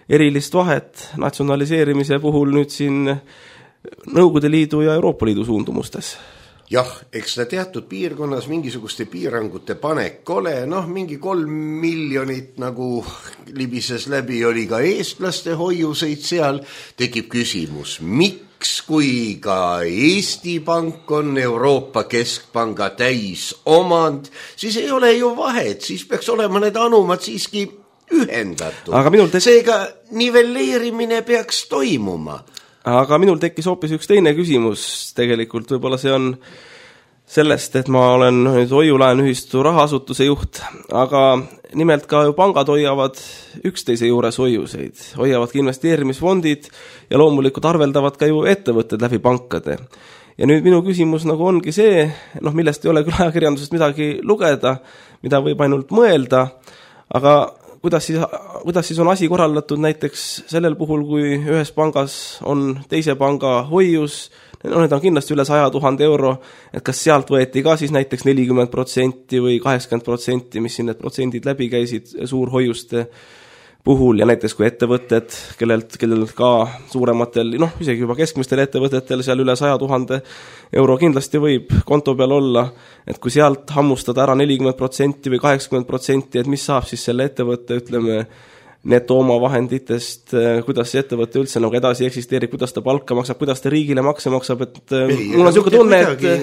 erilist vahet natsionaliseerimise puhul nüüd siin Nõukogude Liidu ja Euroopa Liidu suundumustes? Jah, eks ta teatud piirkonnas mingisuguste piirangute panek ole, noh, mingi kolm miljonit nagu libises läbi oli ka eestlaste hoiuseid seal, tekib küsimus, miks, kui ka Eesti Pank on Euroopa Keskpanga täis omand, siis ei ole ju vahet, siis peaks olema need anumad siiski ühendatud. Aga minul te... Seega nivelleerimine peaks toimuma. Aga minul tekkis hoopis üks teine küsimus tegelikult, võib-olla see on sellest, et ma olen nüüd hoiulaenuühistu rahaasutuse juht, aga nimelt ka ju pangad hoiavad üksteise juures hoiuseid, hoiavad ka investeerimisfondid ja loomulikult arveldavad ka ju ettevõtted läbi pankade. Ja nüüd minu küsimus nagu ongi see, noh, millest ei ole küll ajakirjandusest midagi lugeda, mida võib ainult mõelda, aga kuidas siis, kuidas siis on asi korraldatud näiteks sellel puhul, kui ühes pangas on teise panga hoius, no need on kindlasti üle saja tuhande euro, et kas sealt võeti ka siis näiteks nelikümmend protsenti või kaheksakümmend protsenti, mis siin need protsendid läbi käisid suurhoiuste puhul ja näiteks kui ettevõtted, kellelt, kellelt ka suurematel, noh, isegi juba keskmistel ettevõtetel seal üle saja tuhande euro kindlasti võib konto peal olla, et kui sealt hammustada ära nelikümmend protsenti või kaheksakümmend protsenti, et mis saab siis selle ettevõtte, ütleme, neto oma vahenditest, kuidas see ettevõte üldse nagu edasi eksisteerib, kuidas ta palka maksab, kuidas ta riigile makse maksab, et ei, mul on niisugune tunne,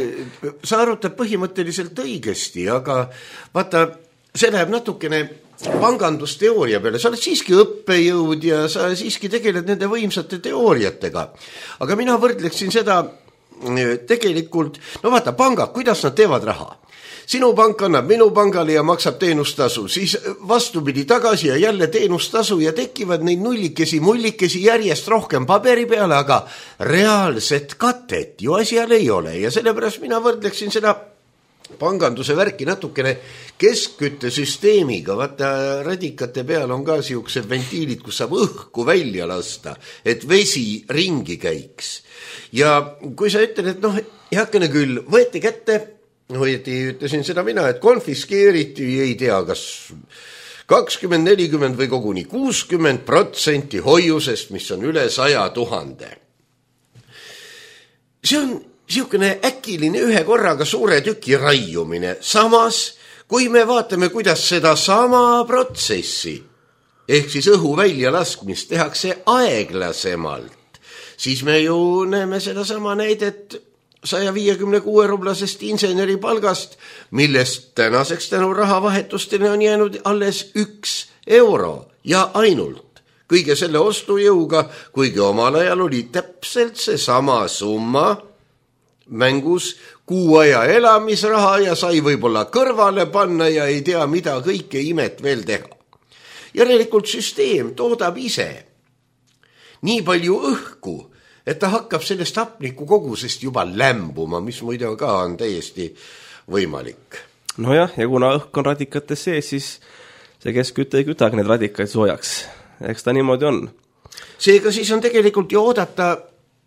et sa arutad põhimõtteliselt õigesti, aga vaata, see läheb natukene pangandusteooria peale, sa oled siiski õppejõud ja sa siiski tegeled nende võimsate teooriatega, aga mina võrdleksin seda tegelikult, no vaata, pangad, kuidas nad teevad raha? Sinu pank annab minu pangale ja maksab teenustasu, siis vastupidi tagasi ja jälle teenustasu ja tekivad neid nullikesi, mullikesi järjest rohkem paberi peale, aga reaalset katet ju asjal ei ole ja sellepärast mina võrdleksin seda panganduse värki natukene keskküttesüsteemiga, vaata radikate peal on ka siuksed ventiilid, kus saab õhku välja lasta, et vesi ringi käiks. Ja kui sa ütled, et noh, heakene küll, võeti kätte, võeti, ütlesin seda mina, et konfiskeeriti, ei tea, kas kakskümmend, nelikümmend või koguni kuuskümmend protsenti hoiusest, mis on üle saja tuhande. See on siukene äkiline ühe korraga suure tüki raiumine. Samas, kui me vaatame, kuidas seda sama protsessi, ehk siis õhu välja laskmist tehakse aeglasemalt, siis me ju näeme seda sama näidet saja viiekümne kuue rublasest inseneri palgast, millest tänaseks tänu rahavahetustele on jäänud alles üks euro ja ainult. Kõige selle ostujõuga, kuigi omal ajal oli täpselt see sama summa mängus, kuu aja elamisraha ja sai võib-olla kõrvale panna ja ei tea, mida kõike imet veel teha. Järelikult süsteem toodab ise nii palju õhku, et ta hakkab sellest hapniku kogusest juba lämbuma, mis muide ka on täiesti võimalik. No jah, ja kuna õhk on radikates sees, siis see keskküte ei kütagi need radikaid soojaks. Eks ta niimoodi on. Seega siis on tegelikult ju oodata,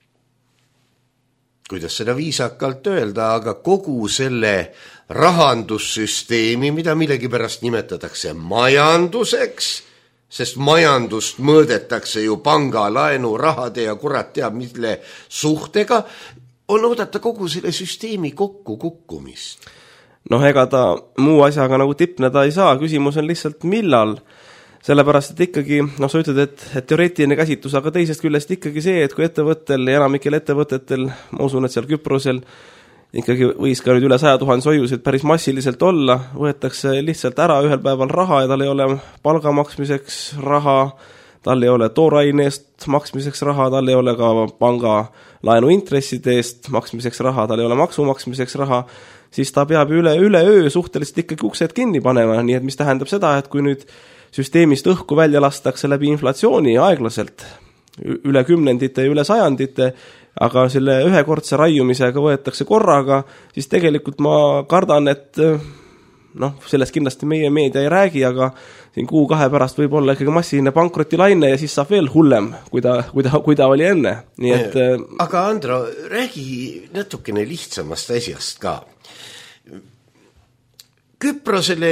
kuidas seda viisakalt öelda, aga kogu selle rahandussüsteemi, mida millegi pärast nimetatakse majanduseks, sest majandust mõõdetakse ju panga, laenu, rahade ja kurat teab mille suhtega, on oodata kogu selle süsteemi kokku kukkumist. Noh, ega ta muu asjaga nagu tipneda ei saa, küsimus on lihtsalt millal, sellepärast, et ikkagi, noh, sa ütled, et, et teoreetiline käsitus, aga teisest küljest ikkagi see, et kui ettevõttel ja enamikel ettevõtetel, ma usun, et seal Küprosel ikkagi võis ka nüüd üle saja tuhande hoiuseid päris massiliselt olla, võetakse lihtsalt ära ühel päeval raha ja tal ei ole palga maksmiseks raha, tal ei ole tooraine eest maksmiseks raha, tal ei ole ka panga laenu intresside eest maksmiseks raha, tal ei ole maksu maksmiseks raha, siis ta peab üle, üle öö suhteliselt ikkagi uksed kinni panema, nii et mis tähendab seda, et kui nüüd süsteemist õhku välja lastakse läbi inflatsiooni aeglaselt, üle kümnendite ja üle sajandite, aga selle ühekordse raiumisega võetakse korraga, siis tegelikult ma kardan, et noh, sellest kindlasti meie meedia ei räägi, aga siin kuu kahe pärast võib olla ikkagi massiline pankrotilaine ja siis saab veel hullem, kui ta, kui ta, kui ta oli enne. Nii et, aga Andro, räägi natukene lihtsamast asjast ka. Küprosele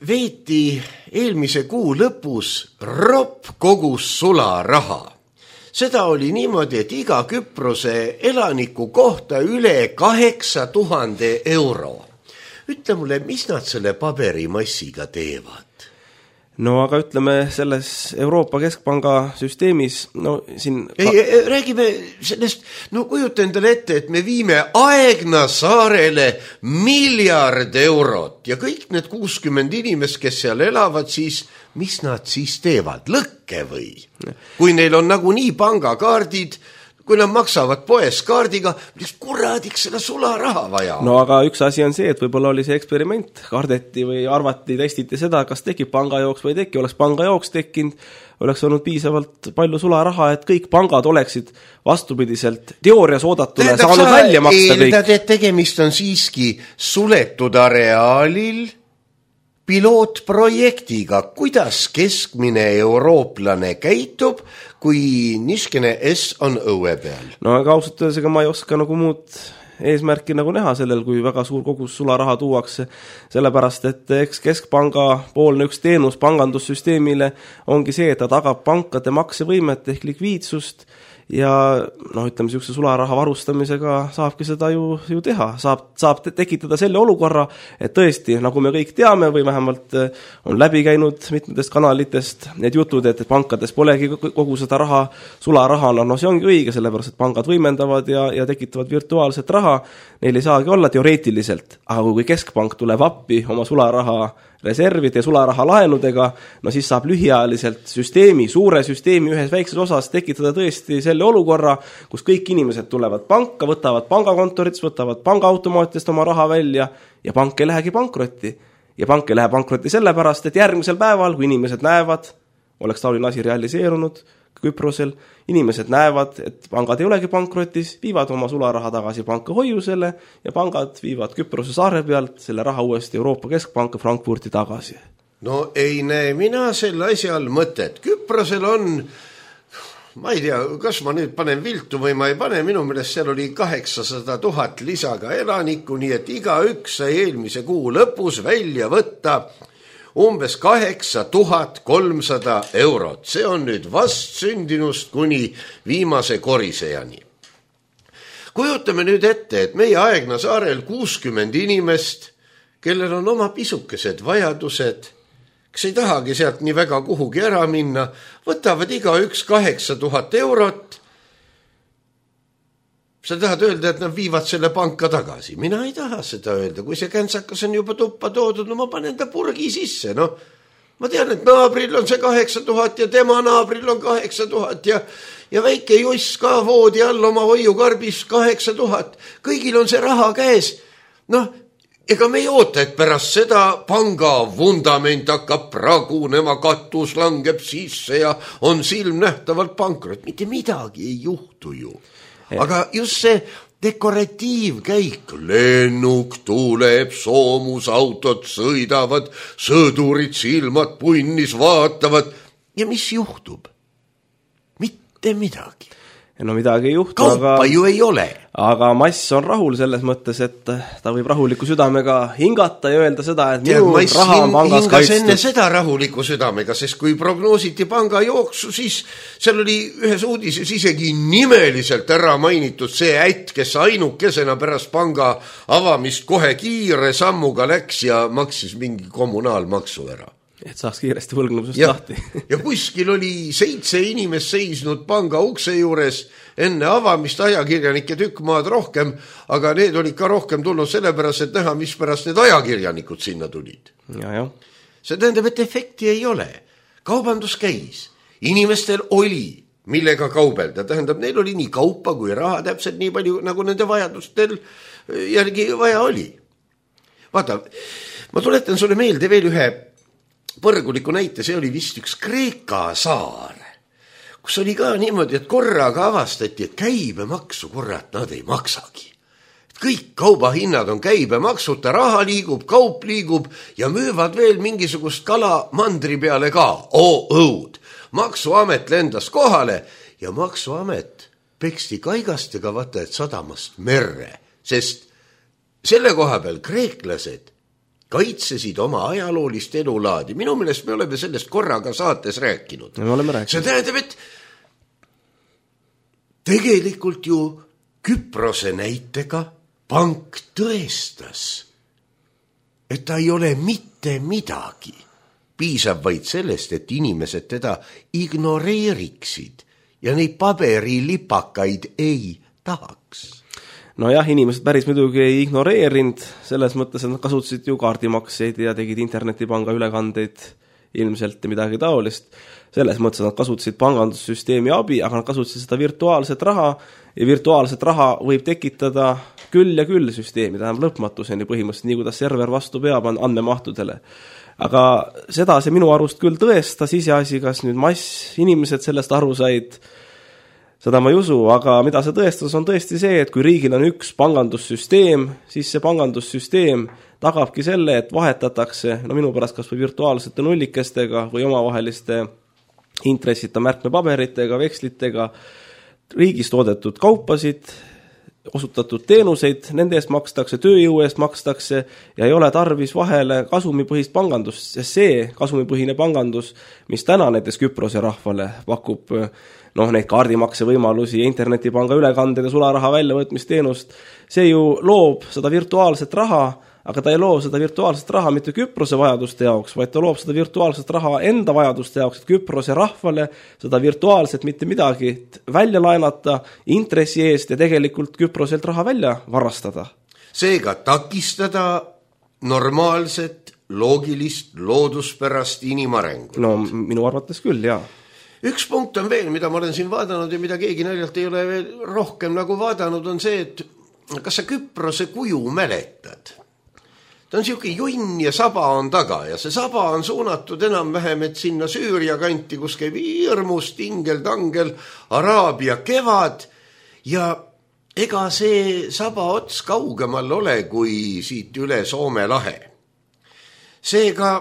veeti eelmise kuu lõpus ropp kogus sularaha. Seda oli niimoodi, et iga Küprose elaniku kohta üle kaheksa tuhande euro. Ütle mulle, mis nad selle paberimassiga teevad? No aga ütleme selles Euroopa Keskpanga süsteemis, no siin... Ei, räägime sellest, no kujuta endale ette, et me viime Aegna saarele miljard eurot ja kõik need kuuskümmend inimest, kes seal elavad, siis mis nad siis teevad? Lõkke või? Kui neil on nagu nii pangakaardid, kui nad maksavad poes kaardiga, mis kuradiks seda sularaha vaja. No aga üks asi on see, et võib-olla oli see eksperiment, kardeti või arvati, testiti seda, kas tekib pangajooks või ei teki. Oleks pangajooks tekkinud, oleks olnud piisavalt palju sularaha, et kõik pangad oleksid vastupidiselt teoorias oodatule Tähendab, saanud välja maksta kõik. Eeldad, et tegemist on siiski suletud areaalil pilootprojektiga, kuidas keskmine eurooplane käitub, kui niskene S on õue peal. No aga ausalt öeldes, ega ma ei oska nagu muud eesmärki nagu näha sellel, kui väga suur kogus sularaha tuuakse, sellepärast, et eks Keskpanga poolne üks teenus pangandussüsteemile ongi see, et ta tagab pankade maksevõimet ehk likviidsust ja noh, ütleme, niisuguse sularaha varustamisega saabki seda ju, ju teha. Saab, saab tekitada selle olukorra, et tõesti, nagu me kõik teame või vähemalt on läbi käinud mitmetest kanalitest need jutud, et pankades polegi kogu seda raha, sularaha, no, no see ongi õige, sellepärast, et pangad võimendavad ja, ja tekitavad virtuaalset raha, neil ei saagi olla teoreetiliselt, aga kui Keskpank tuleb appi oma sularaha reservide ja sularaha laenudega, no siis saab lühiajaliselt süsteemi, suure süsteemi ühes väikses osas tekitada tõesti selle olukorra, kus kõik inimesed tulevad panka, võtavad pangakontorites, võtavad pangaautomaatidest oma raha välja ja pank ei lähegi pankrotti. Ja pank ei lähe pankrotti sellepärast, et järgmisel päeval, kui inimesed näevad, oleks taoline asi realiseerunud Küprosel, inimesed näevad, et pangad ei olegi pankrotis, viivad oma sularaha tagasi panka hoiusele ja pangad viivad Küprose saare pealt selle raha uuesti Euroopa Keskpanka Frankfurti tagasi. No ei näe mina selle asjal mõtet. Küprosel on, ma ei tea, kas ma nüüd panen viltu või ma ei pane, minu meelest seal oli kaheksasada tuhat lisaga elanikku, nii et iga üks sai eelmise kuu lõpus välja võtta umbes kaheksa tuhat kolmsada eurot. See on nüüd vast sündinust kuni viimase korisejani. Kujutame nüüd ette, et meie Aegna saarel kuuskümmend inimest, kellel on oma pisukesed vajadused, kes ei tahagi sealt nii väga kuhugi ära minna, võtavad iga üks kaheksa tuhat eurot. Sa tahad öelda, et nad viivad selle panka tagasi. Mina ei taha seda öelda. Kui see käntsakas on juba tuppa toodud, no ma panen ta purgi sisse. No, ma tean, et naabril on see kaheksa tuhat ja tema naabril on kaheksa tuhat ja, ja väike Juss ka voodi all oma hoiukarbis kaheksa tuhat. Kõigil on see raha käes. Noh, ega me ei oota, et pärast seda panga vundament hakkab pragunema, katus langeb sisse ja on silmnähtavalt pankrot. Mitte midagi ei juhtu ju. Aga just see dekoratiivkäik, lennuk tuleb, soomusautot sõidavad, sõdurid silmad punnis vaatavad ja mis juhtub? Mitte midagi. No midagi ei juhtu, kaupa aga, ju ei ole. Aga mass on rahul selles mõttes, et ta võib rahuliku südamega hingata ja öelda seda, et minu ja, raha on pangas kaitstud. Enne seda rahuliku südamega, sest kui prognoositi panga jooksu, siis seal oli ühes uudises isegi nimeliselt ära mainitud see ätt, kes ainukesena pärast panga avamist kohe kiire sammuga läks ja maksis mingi kommunaalmaksu ära. Et saaks kiiresti võlgnusest ja, lahti. Ja kuskil oli seitse inimest seisnud panga ukse juures enne avamist, ajakirjanike tükk maad rohkem, aga need olid ka rohkem tulnud sellepärast, et näha, mis pärast need ajakirjanikud sinna tulid. Ja, ja. See tähendab, et efekti ei ole. Kaubandus käis. Inimestel oli, millega kaubelda. Tähendab, neil oli nii kaupa kui raha täpselt nii palju, nagu nende vajadustel järgi vaja oli. Vaata, ma tuletan sulle meelde veel ühe põrguliku näite, see oli vist üks Kreeka saar, kus oli ka niimoodi, et korraga avastati, et käibemaksu korrat nad ei maksagi. Kõik kaubahinnad on käibemaksuta, raha liigub, kaup liigub ja müüvad veel mingisugust kala mandri peale ka. Oo, õud. Maksuamet lendas kohale ja maksuamet peksti kaigastega vaata, et sadamast merre, sest selle koha peal kreeklased kaitsesid oma ajaloolist elulaadi. Minu meelest me oleme sellest korraga saates rääkinud. Me oleme rääkinud. See tähendab, et tegelikult ju Küprose näitega pank tõestas, et ta ei ole mitte midagi. Piisab vaid sellest, et inimesed teda ignoreeriksid ja neid paberilipakaid ei tahaks. No jah, inimesed päris muidugi ei ignoreerinud, selles mõttes, et nad kasutasid ju kaardimakseid ja tegid internetipanga ülekandeid ilmselt midagi taolist. Selles mõttes, et nad kasutasid pangandussüsteemi abi, aga nad kasutasid seda virtuaalset raha ja virtuaalset raha võib tekitada küll ja küll süsteemi, tähendab lõpmatuseni põhimõtteliselt, nii kuidas server vastu peab andmemahtudele. Aga seda see minu arust küll tõestas, iseasi, kas nüüd mass inimesed sellest aru said, seda ma ei usu, aga mida see tõestas on tõesti see, et kui riigil on üks pangandussüsteem, siis see pangandussüsteem tagabki selle, et vahetatakse, no minu pärast kas või virtuaalsete nullikestega või omavaheliste intressita märkmepaberitega, vekslitega, riigis toodetud kaupasid, osutatud teenuseid, nende eest makstakse, tööjõu eest makstakse ja ei ole tarvis vahele kasumipõhist pangandust, sest see kasumipõhine pangandus, mis täna näiteks Küprose rahvale pakub noh, neid kaardimakse võimalusi, internetipanga ülekanded ja sularaha väljavõtmisteenust, see ju loob seda virtuaalset raha, aga ta ei loo seda virtuaalset raha mitte Küprose vajaduste jaoks, vaid ta loob seda virtuaalset raha enda vajaduste jaoks, et Küprose rahvale seda virtuaalset mitte midagi välja laenata intressi eest ja tegelikult Küproselt raha välja varastada. Seega takistada normaalset, loogilist, looduspärast inimarengut. No minu arvates küll, jaa. Üks punkt on veel, mida ma olen siin vaadanud ja mida keegi naljalt ei ole veel rohkem nagu vaadanud, on see, et kas sa Küprose kuju mäletad? Ta on siuke junn ja saba on taga ja see saba on suunatud enam-vähem, et sinna Süüria kanti, kus käib hirmus tingel-tangel Araabia kevad ja ega see saba ots kaugemal ole kui siit üle Soome lahe. Seega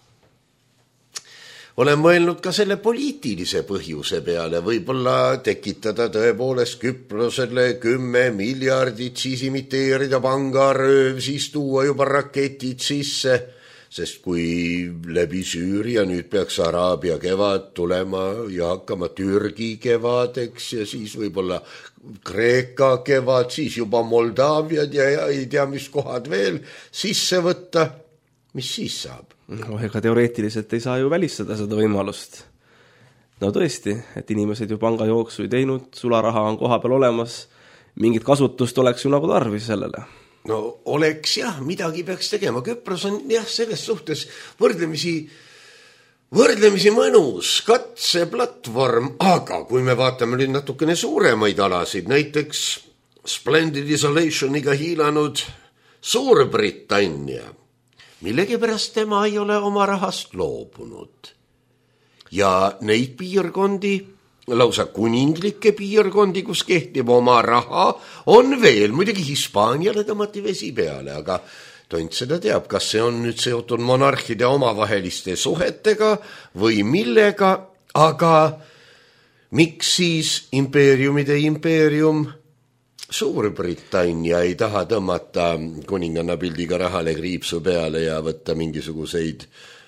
olen mõelnud ka selle poliitilise põhjuse peale, võib-olla tekitada tõepoolest Küprosele kümme miljardit, siis imiteerida pangarööv, siis tuua juba raketid sisse, sest kui läbi Süüria nüüd peaks Araabia kevad tulema ja hakkama Türgi kevadeks ja siis võib-olla Kreeka kevad, siis juba Moldaaviad ja ei tea, mis kohad veel sisse võtta, mis siis saab? No, ega teoreetiliselt ei saa ju välistada seda võimalust. No tõesti, et inimesed ju pangajooksu ei teinud, sularaha on koha peal olemas, mingit kasutust oleks ju nagu tarvis sellele. No oleks jah, midagi peaks tegema. Küpros on jah, selles suhtes võrdlemisi, võrdlemisi mõnus katseplatvorm, aga kui me vaatame nüüd natukene suuremaid alasid, näiteks Splendid Isolationiga hiilanud Suurbritannia, millegipärast tema ei ole oma rahast loobunud. Ja neid piirkondi, lausa kuninglikke piirkondi, kus kehtib oma raha, on veel. Muidugi Hispaaniale tõmmati vesi peale, aga tont seda teab, kas see on nüüd seotud monarhide omavaheliste suhetega või millega, aga miks siis impeeriumide impeerium Suurbritannia ei taha tõmmata kuninganna pildiga rahale kriipsu peale ja võtta mingisuguseid,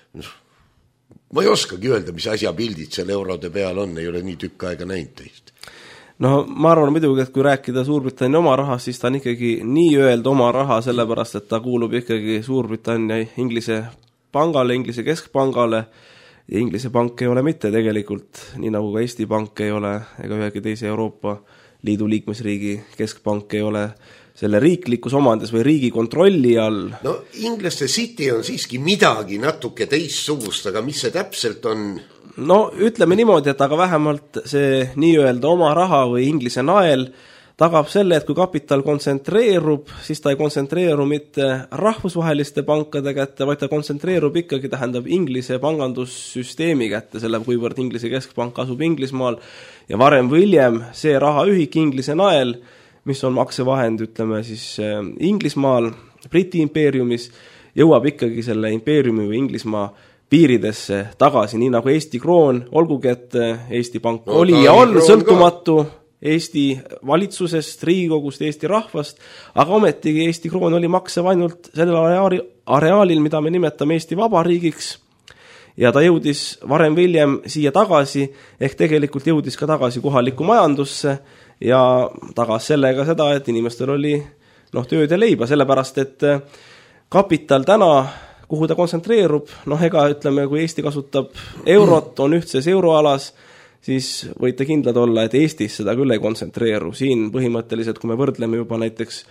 ma ei oskagi öelda, mis asja pildid seal eurode peal on, ei ole nii tükk aega näinud teist. No ma arvan muidugi, et kui rääkida Suurbritannia oma rahast, siis ta on ikkagi nii öelda oma raha, sellepärast, et ta kuulub ikkagi Suurbritannia Inglise pangale, Inglise keskpangale ja Inglise pank ei ole mitte tegelikult, nii nagu ka Eesti pank ei ole ega ühegi teise Euroopa Liidu liikmesriigi keskpank ei ole selle riiklikus omandis või riigi kontrolli all. No inglaste City on siiski midagi natuke teissugust, aga mis see täpselt on? No ütleme niimoodi, et aga vähemalt see nii-öelda oma raha või Inglise nael tagab selle, et kui kapital kontsentreerub, siis ta ei kontsentreeru mitte rahvusvaheliste pankade kätte, vaid ta kontsentreerub ikkagi, tähendab Inglise pangandussüsteemi kätte, selle kuivõrd Inglise keskpank asub Inglismaal ja varem või hiljem see rahaühik Inglise nael, mis on maksevahend, ütleme siis Inglismaal, Briti impeeriumis, jõuab ikkagi selle impeeriumi või Inglismaa piiridesse tagasi, nii nagu Eesti kroon, olgugi et Eesti pank no, oli ja on sõltumatu, Eesti valitsusest, Riigikogust, Eesti rahvast, aga ometigi Eesti kroon oli maksev ainult sellel areaalil, mida me nimetame Eesti Vabariigiks, ja ta jõudis varem viljem siia tagasi, ehk tegelikult jõudis ka tagasi kohalikku majandusse ja tagas sellega seda, et inimestel oli noh, tööd ja leiba, sellepärast et kapital täna, kuhu ta kontsentreerub, noh ega ütleme, kui Eesti kasutab eurot, on ühtses euroalas, siis võite kindlad olla, et Eestis seda küll ei kontsentreeru. Siin põhimõtteliselt, kui me võrdleme juba näiteks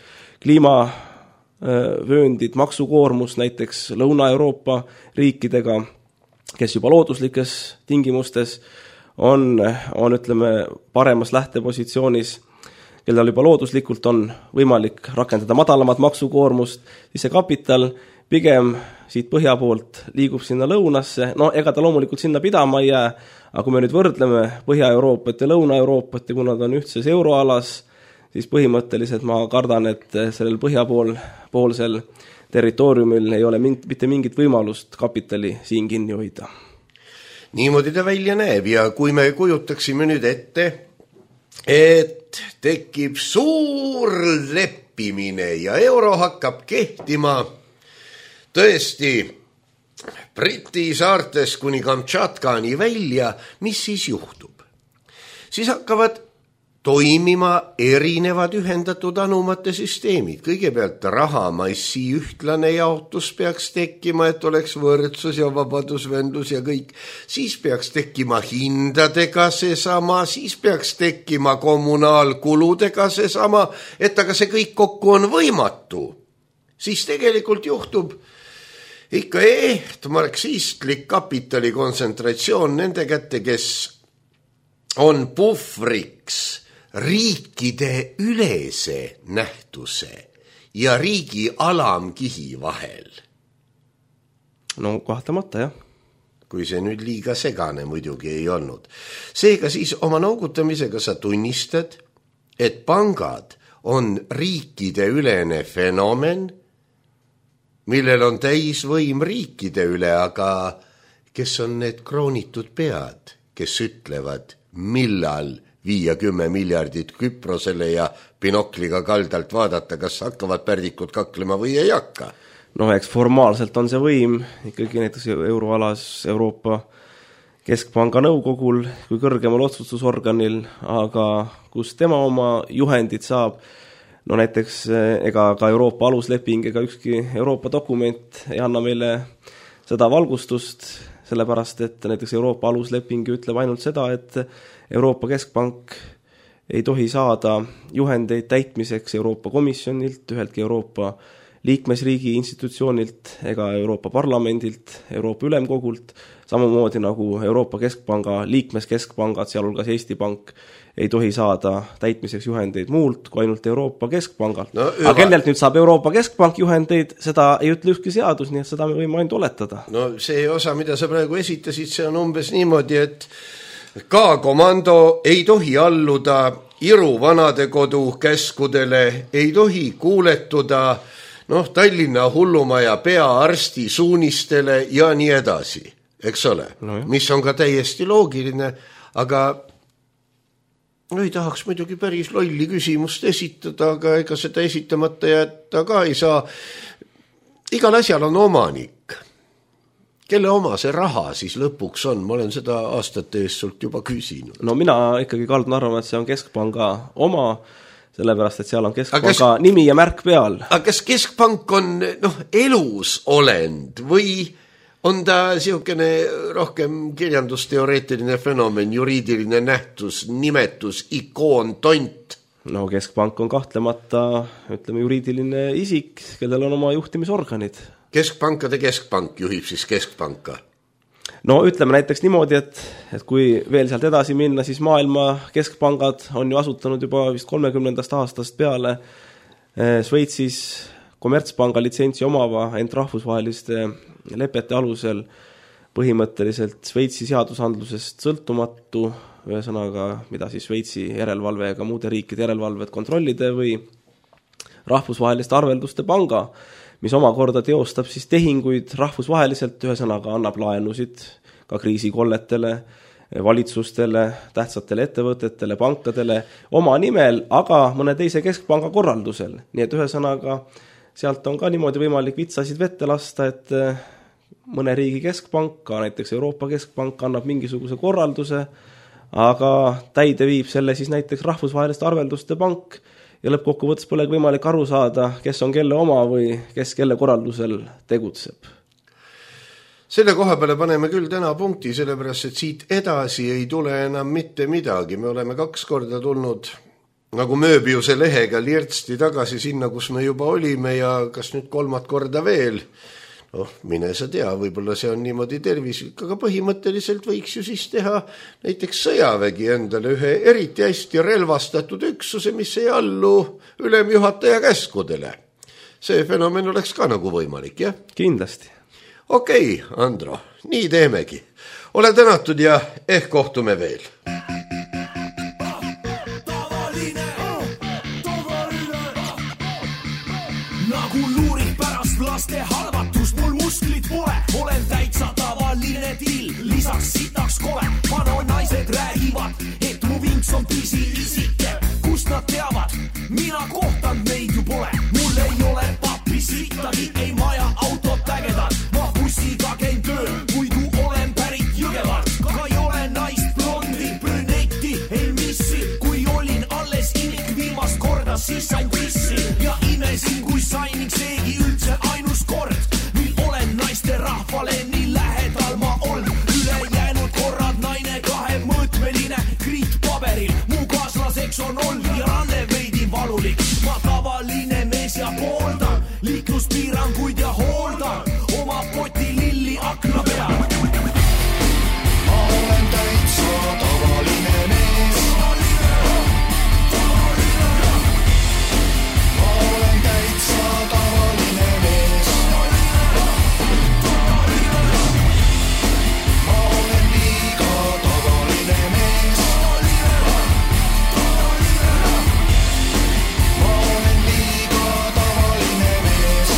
kliimavööndid, maksukoormus näiteks Lõuna-Euroopa riikidega, kes juba looduslikes tingimustes on, on ütleme, paremas lähtepositsioonis, kellel juba looduslikult on võimalik rakendada madalamat maksukoormust, siis see kapital pigem siit põhja poolt liigub sinna lõunasse, no ega ta loomulikult sinna pidama ei jää, aga kui me nüüd võrdleme Põhja-Euroopat ja Lõuna-Euroopat ja kui nad on ühtses euroalas, siis põhimõtteliselt ma kardan, et sellel põhjapool poolsel territooriumil ei ole mind, mitte mingit võimalust kapitali siin kinni hoida. Niimoodi ta välja näeb ja kui me kujutaksime nüüd ette, et tekib suur leppimine ja euro hakkab kehtima tõesti Briti saartes kuni Kamtšatkani välja, mis siis juhtub? Siis hakkavad toimima erinevad ühendatud anumate süsteemid. Kõigepealt rahamassi ühtlane jaotus peaks tekkima, et oleks võrdsus ja vabadusvendlus ja kõik. Siis peaks tekkima hindadega seesama, siis peaks tekkima kommunaalkuludega seesama, et aga see kõik kokku on võimatu. Siis tegelikult juhtub ikka eht marksistlik kapitali kontsentratsioon nende kätte, kes on puhvriks riikide ülese nähtuse ja riigi alamkihi vahel. No kahtlemata, jah. Kui see nüüd liiga segane muidugi ei olnud. Seega siis oma noogutamisega sa tunnistad, et pangad on riikide ülene fenomen, millel on täis võim riikide üle, aga kes on need kroonitud pead, kes ütlevad, millal viia kümme miljardit Küprosele ja binokliga kaldalt vaadata, kas hakkavad pärdikud kaklema või ei hakka. No eks formaalselt on see võim ikkagi näiteks euroalas Euroopa Keskpanga nõukogul kui kõrgemal otsustusorganil, aga kus tema oma juhendid saab, no näiteks ega ka Euroopa alusleping ega ükski Euroopa dokument ei anna meile seda valgustust, sellepärast et näiteks Euroopa alusleping ütleb ainult seda, et Euroopa Keskpank ei tohi saada juhendeid täitmiseks Euroopa Komisjonilt, üheltki Euroopa liikmesriigi institutsioonilt ega Euroopa Parlamendilt, Euroopa Ülemkogult, samamoodi nagu Euroopa Keskpanga liikmeskeskpangad, sealhulgas Eesti Pank, ei tohi saada täitmiseks juhendeid muult kui ainult Euroopa Keskpangalt. No, aga kellelt nüüd saab Euroopa Keskpank juhendeid, seda ei ütle ükski seadus, nii et seda me võime ainult oletada. No see osa, mida sa praegu esitasid, see on umbes niimoodi, et K-komando ei tohi alluda Iru vanadekodu käskudele, ei tohi kuuletuda noh, Tallinna hullumaja peaarsti suunistele ja nii edasi, eks ole, no, mis on ka täiesti loogiline, aga ei tahaks muidugi päris lolli küsimust esitada, aga ega seda esitamata jätta ka ei saa. Igal asjal on omanik. Kelle oma see raha siis lõpuks on? Ma olen seda aastate eest sult juba küsinud. No mina ikkagi kaldun arvama, et see on Keskpanga oma, sellepärast, et seal on Keskpanga kes... nimi ja märk peal. Aga kas Keskpank on noh, elus olend või on ta siukene rohkem kirjandusteoreetiline fenomen, juriidiline nähtus, nimetus, ikoon, tont? No Keskpank on kahtlemata, ütleme, juriidiline isik, kellel on oma juhtimisorganid. Keskpankade keskpank juhib siis Keskpanka? No ütleme näiteks niimoodi, et, et kui veel sealt edasi minna, siis maailma keskpangad on ju asutanud juba vist kolmekümnendast aastast peale Šveitsis kommertspanga litsentsi omava ent rahvusvaheliste lepete alusel põhimõtteliselt Šveitsi seadusandlusest sõltumatu, ühesõnaga, mida siis Šveitsi järelevalve ega muude riikide järelevalved kontrollide või rahvusvaheliste arvelduste panga, mis omakorda teostab siis tehinguid rahvusvaheliselt, ühesõnaga annab laenusid ka kriisikolletele, valitsustele, tähtsatele ettevõtetele, pankadele oma nimel, aga mõne teise keskpanga korraldusel. Nii et ühesõnaga, sealt on ka niimoodi võimalik vitsasid vette lasta, et mõne riigi keskpank, ka näiteks Euroopa keskpank annab mingisuguse korralduse, aga täide viib selle siis näiteks rahvusvaheliste arvelduste pank ja lõppkokkuvõttes pole võimalik aru saada, kes on kelle oma või kes kelle korraldusel tegutseb. Selle koha peale paneme küll täna punkti, sellepärast, et siit edasi ei tule enam mitte midagi. Me oleme kaks korda tulnud nagu Mööbiuse lehega lirtsti tagasi sinna, kus me juba olime ja kas nüüd kolmat korda veel. Oh, mine sa tea, võib-olla see on niimoodi tervislik, aga põhimõtteliselt võiks ju siis teha näiteks sõjavägi endale ühe eriti hästi relvastatud üksuse, mis ei allu ülemjuhataja käskudele. See fenomen oleks ka nagu võimalik, jah? Kindlasti. Okei, Andro, nii teemegi. Ole tänatud ja ehk kohtume veel. Tavaline, tavaline. Nagu luurid pärast laste halvatust, mul musklit pole. Olen täitsa tavaline till, lisaks sitaks kole. Vano naised räägivad, et mu vinks on pisi isike. Kust nad teavad? Mina kohtan neid ju pole. Mul ei ole pappi sittagi, ei maja autot ägedad. Bussiga käin töö, muidu olen pärit Jõgevalt. Ka ei ole naist blondi, brünetti, ei missi. Kui olin alles inik viimast korda, siis sain pissi. Ja imesin, kui sain ning seegi üldse ainus kord. Mil olen naiste rahvale nii lähedal ma olnud. Üle jäänud korrad naine kahe mõõtmeline kriit paberil. Mu kaaslaseks on olnud ja ranne veidi valulik. Ma tavaline mees ja pooldan liikluspiiranguid ja hooldan oma poti lilli akna peal. Ma olen täitsa tavaline mees. Ma olen täitsa tavaline mees. Ma olen liiga tavaline mees. Ma olen liiga tavaline mees.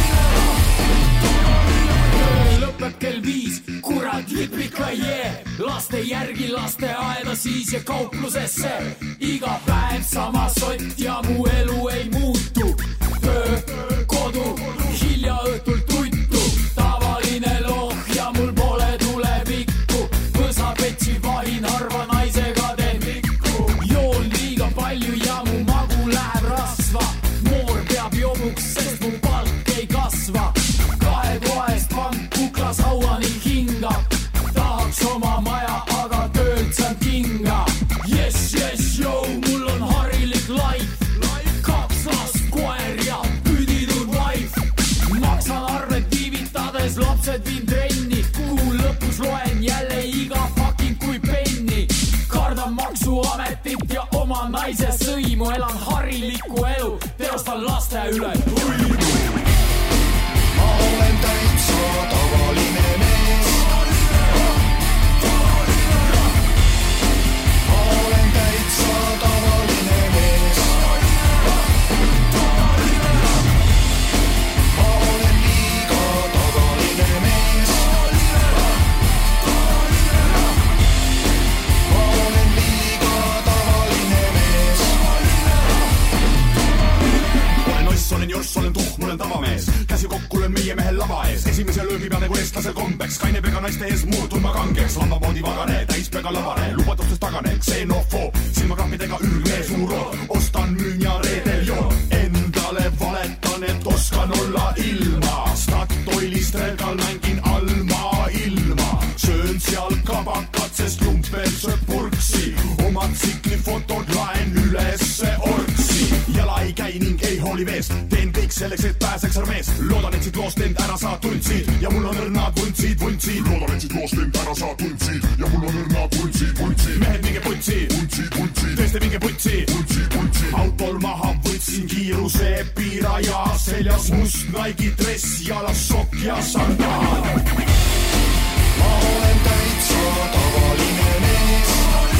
Lõpeb kell viis, kurat lipika jee. Laste järgi laste aeda siis ja kauplusesse. Iga päev sama sott ja mu elu ei muutu. Töö, kodu, hilja õhtul tuttu. Tavaline loh ja mul pole tulevikku. Võsapetsi vahin harva naisega teen pikku. Joon liiga palju ja mu magu läheb rasva. Moor peab jobuks, sest mu palk ei kasva. Kahe koest pank kuklas hauani hingab. Tahaks oma maja, aga töölt saan kinga. Yes, yes, yo, mul on harilik life. Kaks last, koer ja püditud wife. Maksan arved viivitades, lapsed viin trenni. Kuu lõpus loen jälle iga fucking kui penni. Kardan maksuametit ja oma naise sõimu. Elan harilikku elu, teostan laste üle võimu. Ma olen täitsa tavaline mees. Ma olen täitsa tavaline mees. Ma olen liiga tavaline mees. Ma olen liiga tavaline mees. Olen oss, olen jorss, olen tuhk, olen tavamees. Käsi kokku löön meie mehel lava ees. Esimese löögi peale kui eestlasel kombeks. Kainepega naiste ees muutun ma kangeks. Lambamoodi vagane, täispega lavane. Lubatustest tagane, ksenofoob. Silmakrampidega ürgmee suurood. Ostan, müün ja reedel joon. Endale valetan, et oskan olla ilma. Statoilist relgal mängin alma ilma. Söön seal kabakat, sest lumpel sööb purksi. Omad tsiklifotod laen ülesse orksi. Jala ei käi ning ei hooli veest. Teen kõik selleks, et pääseks armees. Loodan, et siit loost end ära saa tundsid. Ja mul on õrnad vuntsid, vuntsid. Loodan, et siit loost end ära saa tundsid. Ja mul on õrnad vuntsid, vuntsid. Mehed minge putsi, vuntsid, vuntsid. Tõesti minge putsi, vuntsid, vuntsid. Autol maha võtsin kiiruse piiraja. Seljas must Nike dress, jalas sokk ja sandaal. Ma olen täitsa tavaline mees.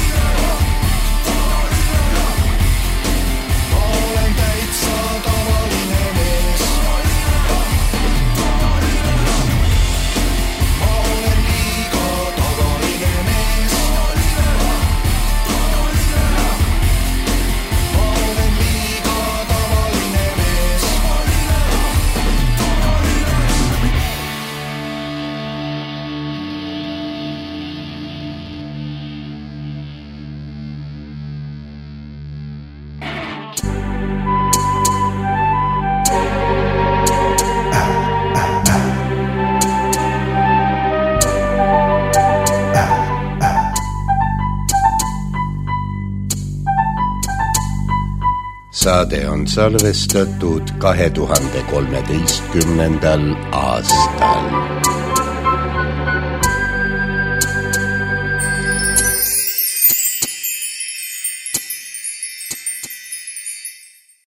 Ma olen täitsa tavaline mees. Ma olen liiga tavaline mees. saade on salvestatud kahe tuhande kolmeteistkümnendal aastal.